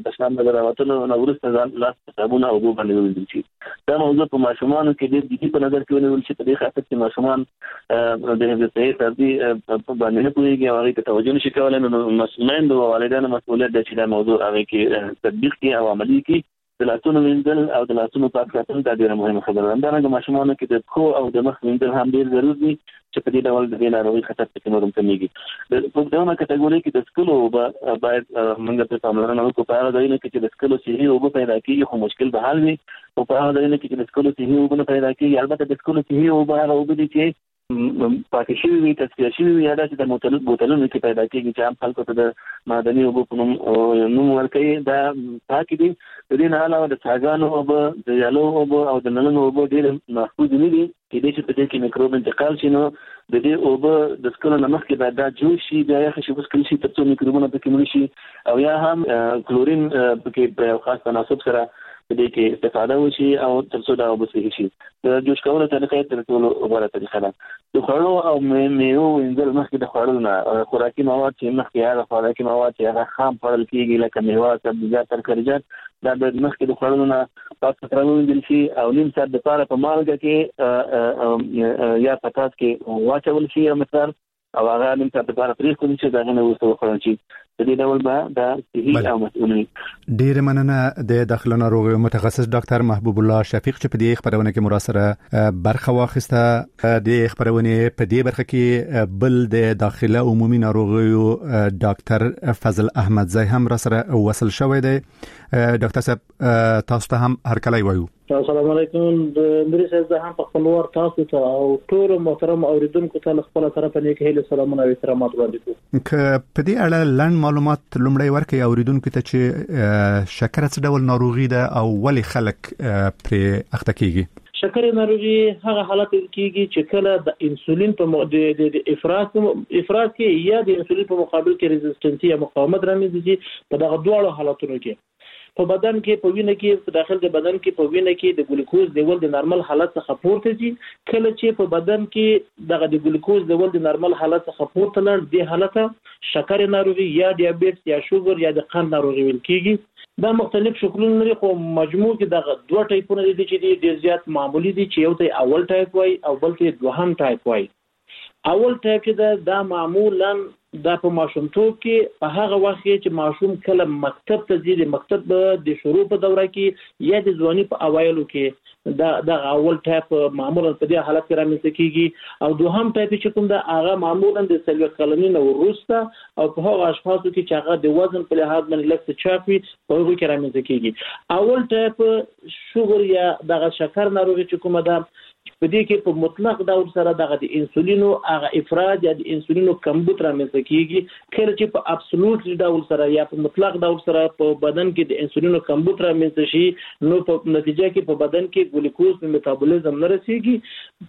نه وروسته ځان لاس په صابون او اوبو باندې ووینځل شي. دا موضوع په ماشومانو کې ډېر جدي په نظر کې ونیول شي په دې خاطر چې ماشومان د حفظ الصحې تربي باندې نه پوهېږي او هغې ته توجه نشي کولی نو میندو او والدینو مسؤلیت دی چې دا موضوع هغې کې تطبیق کړي او عملي کړي. د لاسونو وینځل او د لاسونو پاک ساتل دا ډېره مهمه خبره ده. همدارنګه ماشومانو کې د پښو او د مخ وینځل هم ډېر ضرور دي چې په دې ډول د دې ناروغۍ خطر پکې نور هم کمیږي. په دغه کټګورۍ کې د څښلو اوبه باید موږ پرې پاملرنه وکړو. په هغه ځایونو کې چې د څښلو صحي اوبه پیدا کېږي خو مشکل به حل وي او په هغه ځایونو کې چې د څښلو صحي اوبه نه پیدا کېږي البته د څښلو صحي اوبه هغه اوبه دي چې پاکې شوي وي تصفیه شوي وي یا داسې د بوتلونو کې پیدا کېږي چې عام خلکو ته د معدني اوبو په نوم ورکوي دا پاکې دي. د دې نه علاوه د څاګانو اوبه د یالو اوبه او د نلونو اوبه ډېرې محفوظ نه دي. کېدای شي په دې کې میکروب انتقال شي نو د دې اوبه د څښلو نه مخکې باید دا جوش شي بیا یخې شي وڅښل شي تر څو میکروبونه پکې مړه شي او یا هم کلورین پکې په یو خاص تناسب سره په دې کې استفاده وشي او تر څو دا اوبه صحي شي. د جوش کولو طریقه تر ټولو غوره طریقه ده. د خوړو او میوو وینځل مخکې د خوړلو نه خوراکي مواد چې مخکې هغه خوراکي مواد چې هغه خام خوړل کېږي لکه میوه سبزیجات ترکاریجات دا باید مخکې د خوړلو نه پاک سوتره ووینځل شي او نیم ساعت دپاره په مالګه کې یا په تاس کې واچول شي یو مقدار او هغه نیم ساعت دپاره پرېښودل شي د هغې نه وروسته وخوړل شي. په دې ډول به دا صحي او مسؤل وي. ډېرې مننه د داخله ناروغیو متخصص ډاکټر محبوب الله شفیق چې په دې خبرونه کې مو سره برخه واخیسته. د خبرونې په دې برخه کې بل د داخله عمومي ناروغیو ډاکټر فضل احمدزی هم را سره وصل شوی دی. ډاکټر صاحب تاسو ته هم هرکلی وایو. السلام علیکم. د مری صاحب زه هم په خپل ور تاسو ته او ټول محترم اوریدونکو ته خپل طرفه نیک هیله سلامونه او احترامات وړاندې کوم. که په دې اړه لنډ معلومات لومړی ورکړئ اوریدونکو ته چې شکر څه ډول ناروغي ده او ولې خلک پرې اخته کیږي. شکرې ناروغي هغه حالت کېږي چې کله د انسولین په د افراط کې یا د انسولین په مقابل کې ريزिस्टेंस یا مقاومت رامنځته شي په دغه دواړو حالتونو کې په بدن کې په وینه کې په داخل د بدن کې په وینه کې د ګلوکوز لیول د نارمل حالت څخه پورته ځي کله چې په بدن کې دغه د ګلوکوز لیول د نارمل حالت څخه پورته لاړ د حالت شکر ناروغي یا ډیابیټس یا شوګر یا د قند ناروغي ویل کېږي دا مختلف شکلونه لري خو مجموع کې دغه دوه ټایپونه دي چې ډېر زیات معمولی دي چې یو ته اول ټایپ وای او بل ته دوهم ټایپ وای اول ټایپ چې دا معمولا دا په ماشومتوب کې په هغه وخت کې چې ماشوم کله مکتب ته ځي د مکتب د شروع په دوره کې یا د ځواني په اوایلو کې دا اول ټایپ معمولا په دې حالت کې رامنځته کیږي او دوهم ټایپ چې کوم دا هغه معمولا د سلوک کلنین او وروسته او په هغه اشخاصو کې چې هغه د وزن په لحاظ باندې لکه چاپي په هغه کې رامنځته کیږي اول ټایپ شوګر یا د شکر ناروغي چې کومه ده په دې کې په مطلق ډول سره دغه د انسولینو هغه افراز یا د انسولینو کمبود رامنځته کیږي کله چې په ابسولوټ ډول سره یا په مطلق ډول سره په بدن کې د انسولینو کمبود رامنځته شي نو په نتیجه کې په بدن کې ګلوکوز په میټابولیزم نه رسیږي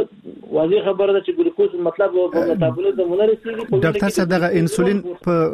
په واضح خبره ده چې ګلوکوز مطلب په میټابولیزم نه رسیږي ډاکټر صاحب دغه انسولین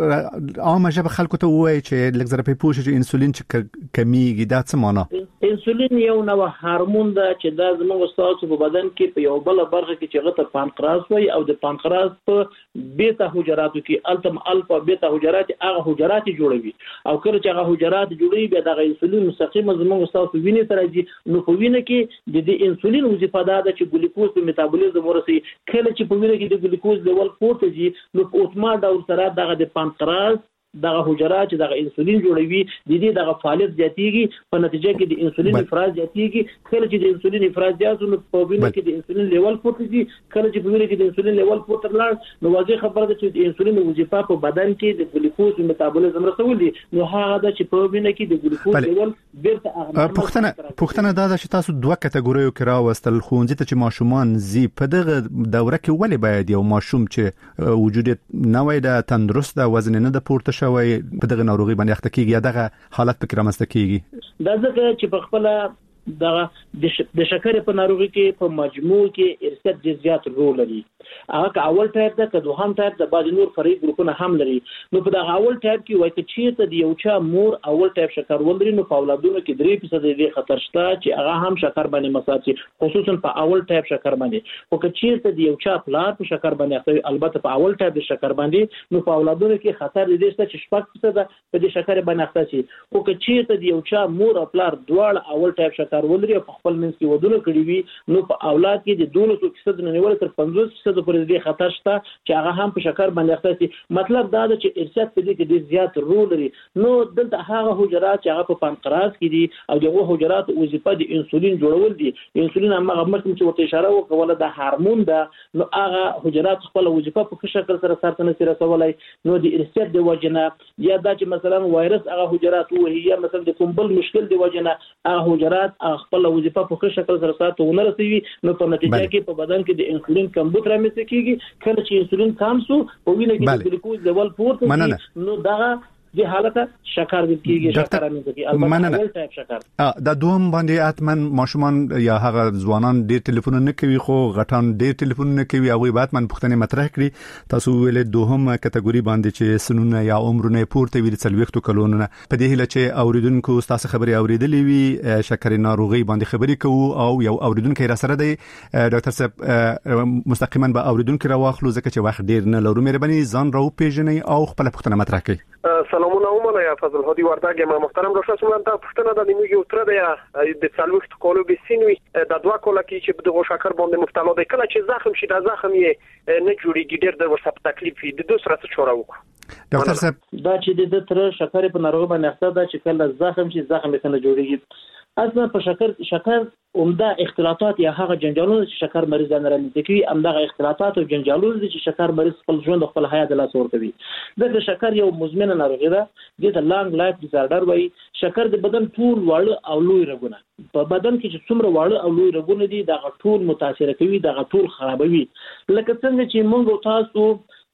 په عامه ژبه خلکو ته وایي چې لږ زره په پوښتنه چې انسولین چې کمیږي دا څه معنی انسولین یو نوع هورمون ده چې دا زموږ ستاسو په بدن کې په یو بل برخه کې چې غته پانکراس وای او د پانکراس په بیتا حجراتو کې التم الفا بیتا حجرات هغه حجرات جوړوي او کله چې هغه حجرات جوړوي بیا د انسولین مستقیمه زموږ ستاسو وینې ته راځي نو په وینه کې د انسولین وظیفه ده چې ګلوکوز په میټابولیزم ورسي کله چې په وینه کې د ګلوکوز لیول پورته ځي نو په اتومات ډول سره دغه د پانکراس دغه حجرات چې دغه انسولین جوړوي د دې دغه فعالیت زیاتېږي په نتیجه کې د انسولین افراز زیاتېږي کله چې د انسولین افراز زیات نو په وینه کې د انسولین لیول پورته ځي کله چې په وینه کې د انسولین لیول پورته لاړ نو واضح خبره ده چې د انسولین وظیفه په بدن کې د ګلوکوز میټابولیزم رسول دي نو هغه ده چې په وینه کې د ګلوکوز لیول بیرته پوښتنه دا ده چې تاسو دوه کټګوریو کې راوستل ښوونځي ته چې ماشومان زی په دغه دوره کې ولې باید یو ماشوم چې وجود نه وای د تندرست د وزن نه د پورته شوی په دغه ناروغي باندې اخته کیږي دغه حالت پکې رامنځته کیږي دا ځکه چې په خپل دغه د شکرې په ناروغي کې په مجموع کې ارثیت ډیر زیات رول لري هغه اول ټایپ ده که دوهم ټایپ د بعض نور فرعي ګروپونه هم لري نو په دغه اول ټایپ کې وایي چې ته د یو چا مور اول ټایپ شکر ولري نو په اولادونو کې 3% د خطر شته چې هغه هم شکر باندې مساوي خصوصا په اول ټایپ شکر باندې او که چیرته د یو چا پلار په شکر باندې اخته البته په اول ټایپ د شکر باندې نو په اولادونو کې خطر دې شته چې 4% په دې شکر باندې اخته شي او که چیرته د یو چا مور او پلار دواړه اول ټایپ شکر ولري په خپل منځ کې ودونه کړی وي نو په اولاد کې د 12% نه نیول تر 50% پورې د خطر شته چې هغه هم په شکر باندې اخته شي مطلب دا ده چې ارثیت په دې کې ډیر زیات رول لري نو دلته هغه حجرات چې هغه په پانکراس کې دي او دغه حجرات وظیفه د انسولین جوړول دي انسولین هغه مخکې چې ورته اشاره وکوله د هورمون ده نو هغه حجرات خپل وظیفه په شکل سره سره نه رسولای نو د ارثیت د وجنه یا دا چې مثلا وایرس هغه حجرات وهي مثلا د کوم بل مشکل د وجنه هغه حجرات خپل وظیفه په شکل سره ساتو نه رسوي نو په نتیجه کې په بدن کې د انسولین کمبود رامنځته کیږي کله چې انسولین کم سو په وینه کې د ګلوکوز لیول پورته نو دا د حالت شکر ویل کیږي شکر رامنځته کیږي البته اول ټایپ شکر دا دوم باندې اتمن ماشومان یا هغه ځوانان ډیر ټلیفون نه کوي خو غټان ډیر ټلیفون نه کوي هغه بعد من پوښتنه مطرح کړي تاسو ویل دوهم کټګوري باندې چې سنونه یا عمرونه پورته ویل څلويختو کلونه په دې هله چې اوریدونکو تاسو خبري اوریدلې وي شکر ناروغي باندې خبري کوو او یو اوریدونکو را سره دی ډاکټر صاحب مستقیما به اوریدونکو راواخلو ځکه چې وخت ډیر نه لرو مهرباني ځان راو پیژنئ او خپل پوښتنه مطرح کړئ سلامونه عموما یا فضل هادي وردګ ما محترم ډاکټر صاحب ته پوښتنه د نیمه یو تر د څلويخت کولو به سینوي د دوا کوله کې چې د شکر باندې مبتلا دی کله چې زخم شي د زخم یې نه جوړیږي ډېر د ورسره تکلیف دي د دوسرا څه چوره وکړو ډاکټر صاحب دا چې د تر شکر په ناروغي باندې اخته ده چې کله زخم شي زخم یې نه جوړیږي اصلا په شکر عمده اختلاطات یا هغه جنجالونه چې شکر مریض نه رامنځته کوي همدغه اختلاطات او جنجالونه چې شکر مریض خپل ژوند خپل حیات له لاسه ورکوي د شکر یو مزمنه ناروغي ده د لانګ لایف ډیزارډر وایي شکر د بدن ټول واړه او لوی رګونه په بدن کې چې څومره واړه او لوی رګونه دي دا ټول متاثر کوي دا ټول خرابوي لکه څنګه چې موږ تاسو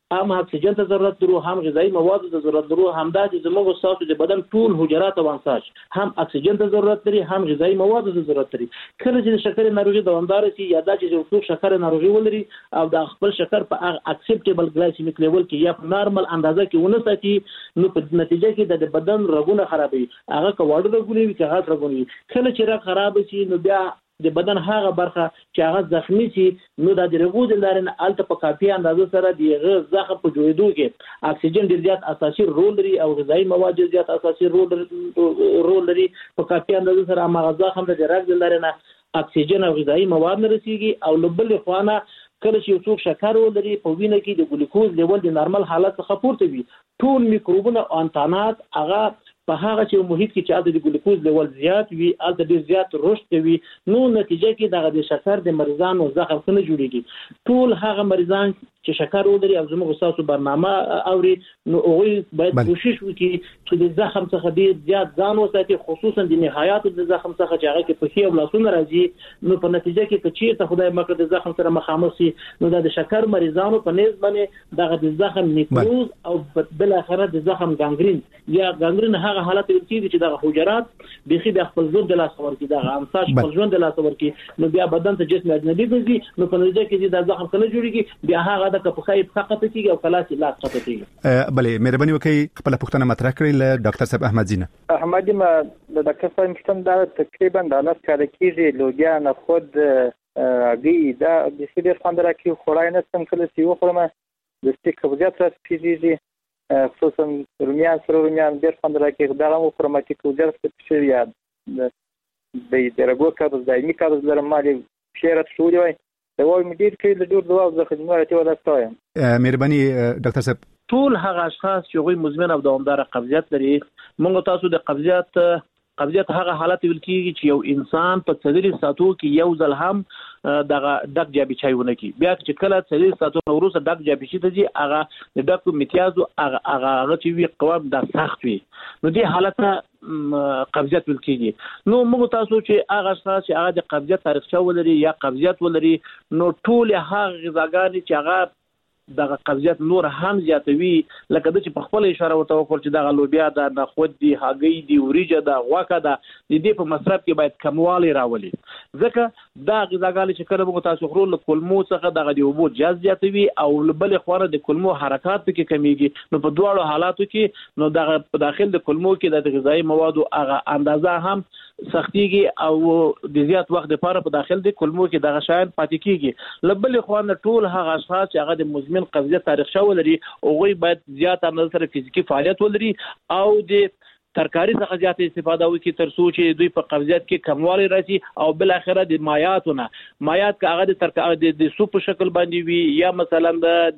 هم اکسیجن ته ضرورت لرو، هم غذایی مواد ته ضرورت لرو، همدا چې زموږ ساتو د بدن ټول حجرات او انساج هم اکسیجن ته ضرورت لري، هم غذایی مواد ته ضرورت لري. کله چې شکر ناروغي دوامدار شي یا دا چې څوک شکر ناروغي ولري او د خپل شکر په اکسپټیبل ګلایسیمیک لیول کې یا په نارمل اندازه کې ونه ساتي، نو په نتیجه کې د بدن رګونه خرابوي. هغه کواړه رګونه وي، هغه رګونه کله چې رګ خراب شي نو بیا د بدن هغه برخه چې هغه زخمی شي نو د رګو د لارې نه الته په کافي اندازه سره د زخم په جوړېدو کې اکسیجن ډیر زیات اساسي رول لري او غذایی مواد ډیر زیات اساسي رول لري. په کافي اندازه سره هغه زخم د رګ د لارې نه اکسیجن او غذایی مواد نه رسیږي او لبل خوانه کله چې څوک شکر ولري په وینه کې د ګلوکوز لیول د نارمل حالت څخه پورته وي، ټول میکروبونه او انتانات هغه په هغه چې محیط کې چې د ګلوکوز لیول زیات وي الته ډیر زیات رشد کوي، نو نتیجه کې د شکر د مریضانو زخم څنګه جوړیږي. ټول هغه مریضان چې شکر ولري او زموږ تاسو برنامه اوري نو هغه باید کوشش وکړي چې د زخم څخه ډیر زیات ځان وساتي، خصوصا د نهایت د زخم څخه چې هغه کې په خې او لاسونه راځي. نو په نتیجه کې چې ته خدای مکه د زخم سره مخامخ شي نو د شکر مریضانو په نسبت باندې دغه د زخم نیکروز او بل اخره د زخم ګانګرین یا ګانګرین هغه حالت چې دغه حجرات بيخي د خپل ژوند د لاس ورکی دغه انساج خپل ژوند د لاس ورکی نو بیا بدن ته جسم اجنبي ګرځي، نو په نتیجه کې د زخم کنه جوړیږي، بیا هغه د کپخای فقط کیږي او کلاس لاس قطع کیږي. بلې مهرباني وکړئ خپل پوښتنه مطرح کړئ له ډاکټر صاحب احمد زینه. احمد ما د ډاکټر صاحب پوښتنه دا تقریبا د لاس کار کیږي لوګیا نه خود اګي دا د سیده خوندره کې خورای نه سم کله چې وخورم د سټیک قبضیت راځي خصوصا رومیان سره رومیان ډېر خوند راکړي دا هم پروماتیک وجر څه یا د درګو قبض دایمي قبض لرم مالي شیرت شوې وای دا وایي مدیر کې د ډور دوا د خدمات ته وداستایم. مهرباني ډاکټر صاحب ټول هغه اشخاص چې غوي مزمن او دوامدار قبضیت لري موږ تاسو د قبضیت هغه حالت ویل کیږي چې یو انسان په 3 ساعتو کې یو ځل هم دغه ډک جابي چایونه کی، بیا چې کله 3 ساعتو وروسته ډک جابي شي ته هغه د ډک میتیازو هغه چې وی قوام د سخت وي نو دې حالت قبضیت ویل کیږي. نو موږ تاسو چې هغه اشخاص چې هغه د قبضیت تاریخچه ولري یا قبضیت ولري نو ټول هغه غذاګانې چې هغه دغه قبضیت نور هم زیاتوي لکه د چې په خپل اشاره ورته وکړ چې دغه لوبیا د نخود دی هګۍ دی وریجه د غوښه د دې په مصرف کې باید کموالی راولي، ځکه دا غذاګانې چې کله موږ تاسو خورو له کولمو څخه دغه د اوبو جذب زیاتوي او بل خوره د کولمو حرکات پکې کمیږي، نو په دواړو حالاتو کې نو دغه په داخل د کولمو کې د غذایی موادو هغه اندازه هم سختيږي او د زیات وخت لپاره په داخل د کولمو کې دغه شاین پاتې کیږي. لبل خوانه ټول هغه اشخاص چې هغه د مزمن قبضیت تاریخ شاو لري او غوي باید زیات اندازه سره فزیکی فعالیت ولري او د ترکاری څخه زیات استفاده وکړي تر څو چې دوی په قبضیت کې کموالی راشي او بل اخره د مایعات که هغه د سوپ په شکل باندې وي یا مثلا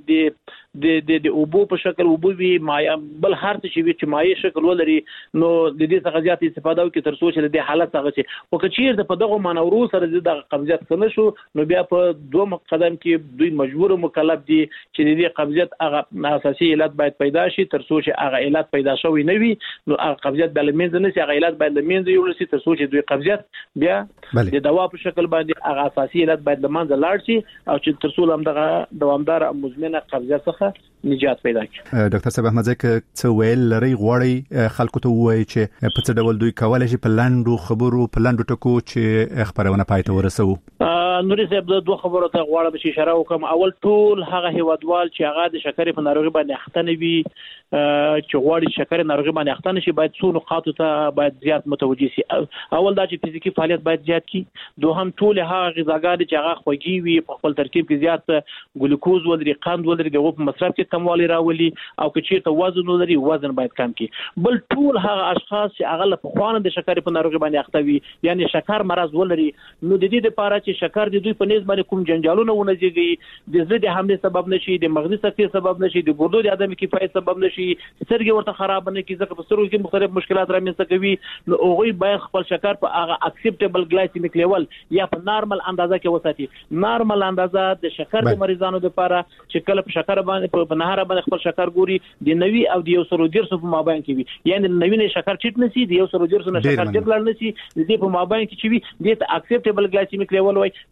د اوبو په شکل اوبو وي مایع بل هر څه چې مایع شکل ولري نو د دې څخه زیات استفاده وکړي تر څو چې د حالت څخه شي او کچیر د په دغه مانورو سره د قبضیت کنه شو نو بیا په دوم قدم کې دوی مجبور مکلف دي چې د دې قبضیت هغه اساسي علت باید پیدا شي تر څو چې هغه علت پیدا شوی نه وي نو قبضیت بل منځ نه سي هغه علت باید منځ یو لسي تر څو چې دوی قبضیت بیا د دوا په شکل باندې هغه اساسي علت باید د منځ لاړ شي او چې تر څو هم دغه دوامدار مزمنه قبضیت څخه نجات پیدا کړي. ډاکټر صاحب احمد زکه څه ویل لري غواړي خلکو ته وایي چې په څه ډول دوی کولای شي په لاندو خبرو په لاندو ټکو چې خبرونه پای ته ورسوي. نوري صاحب د دوه خبرو ته غواړم چې اشاره وکم. اول ټول هغه هیوادوال چې هغه د شکرې په ناروغي باندې اخته نه وي چې غواړي شکرې ناروغي باندې اخته نشي باید څو نقاط ته باید زیات متوجي شي. اول دا چې فزیکی فعالیت باید زیات کی، دوهم ټول هغه غذاګانې چې هغه خوږی وي په خپل ترکیب کې زیات ګلوکوز ولري قند ولري د غوښه مصرف کې کموالی راولي او که چیرته وزن ولري وزن باید کم کی. بل ټول هغه اشخاص چې هغه له خوانه د شکرې په ناروغي باندې اخته وي یعنی شکر مرض ولري نو د دې لپاره چې شکر د دوی په نسبت باندې کوم جنجالونه ونځيږي د زړه د حمله سبب نشي د مغزي سکتې سبب نشي د ګردو د عدم کفایت سبب نشي سترګې ورته خراب نه کی ځکه په سترګو کې مختلف مشکلات رامنځته کوي نو هغه باید خپل شکر په هغه اکسپټیبل ګلایسیمیک لیول یا په نارمل اندازه کې وساتي. نارمل اندازه د شکر د مریضانو لپاره چې کله په شکر باندې په نهار باندې خپل شکر ګوري د 90 او د 110 په مابین کې وي یعنی 90 نه شکر چټ نسی د 110 نه شکر چټ لړ نسی د دې په مابین کې چې وي د اکسپټیبل ګلایسیمیک لیول وای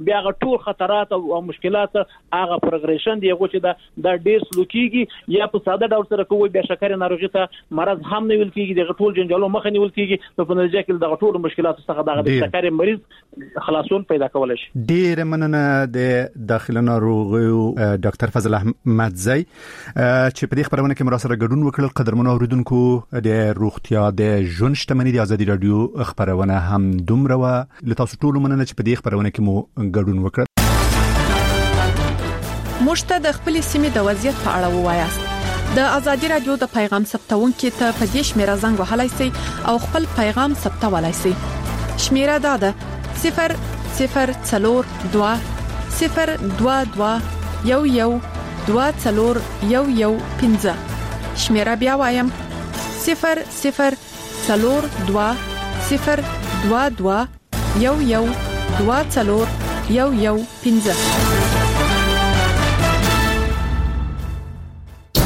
بیا غ ټول خطرات او مشکلات هغه پروګریشن دی چې دا ډیر سلوکيږي یا په ساده ډول سره کوي بیا شکر ناروغي ته مرض هم نه ویل کیږي د ټول جنجالو مخه نیول کیږي په نتیجه کې د ټول مشکلات څخه د شکر مریض خلاصون پیدا کولای شي. ډیر مننه د داخله ناروغیو ډاکټر فضل احمد زئی چې په دې خبرونه کې مراسله ګډون وکړل. قدرمنو اوریدونکو د روغتیا د ژوند شتمنۍ د ازادي رادیو خبرونه هم دومره و لتاسو ټول مننه چې په دې خبرونه کې مو ګډون وکړل. مشته د خپل سیمې د وضعیت په اړه ووایاست. د ازادي رادیو د پیغام ثبتونکو ته په دې شمیره زنګ وهلای شئ او خپل پیغام ثبتولای شئ. شمیره دا ده 002 022 11 شمیره بیا وایم 002 022 11 15.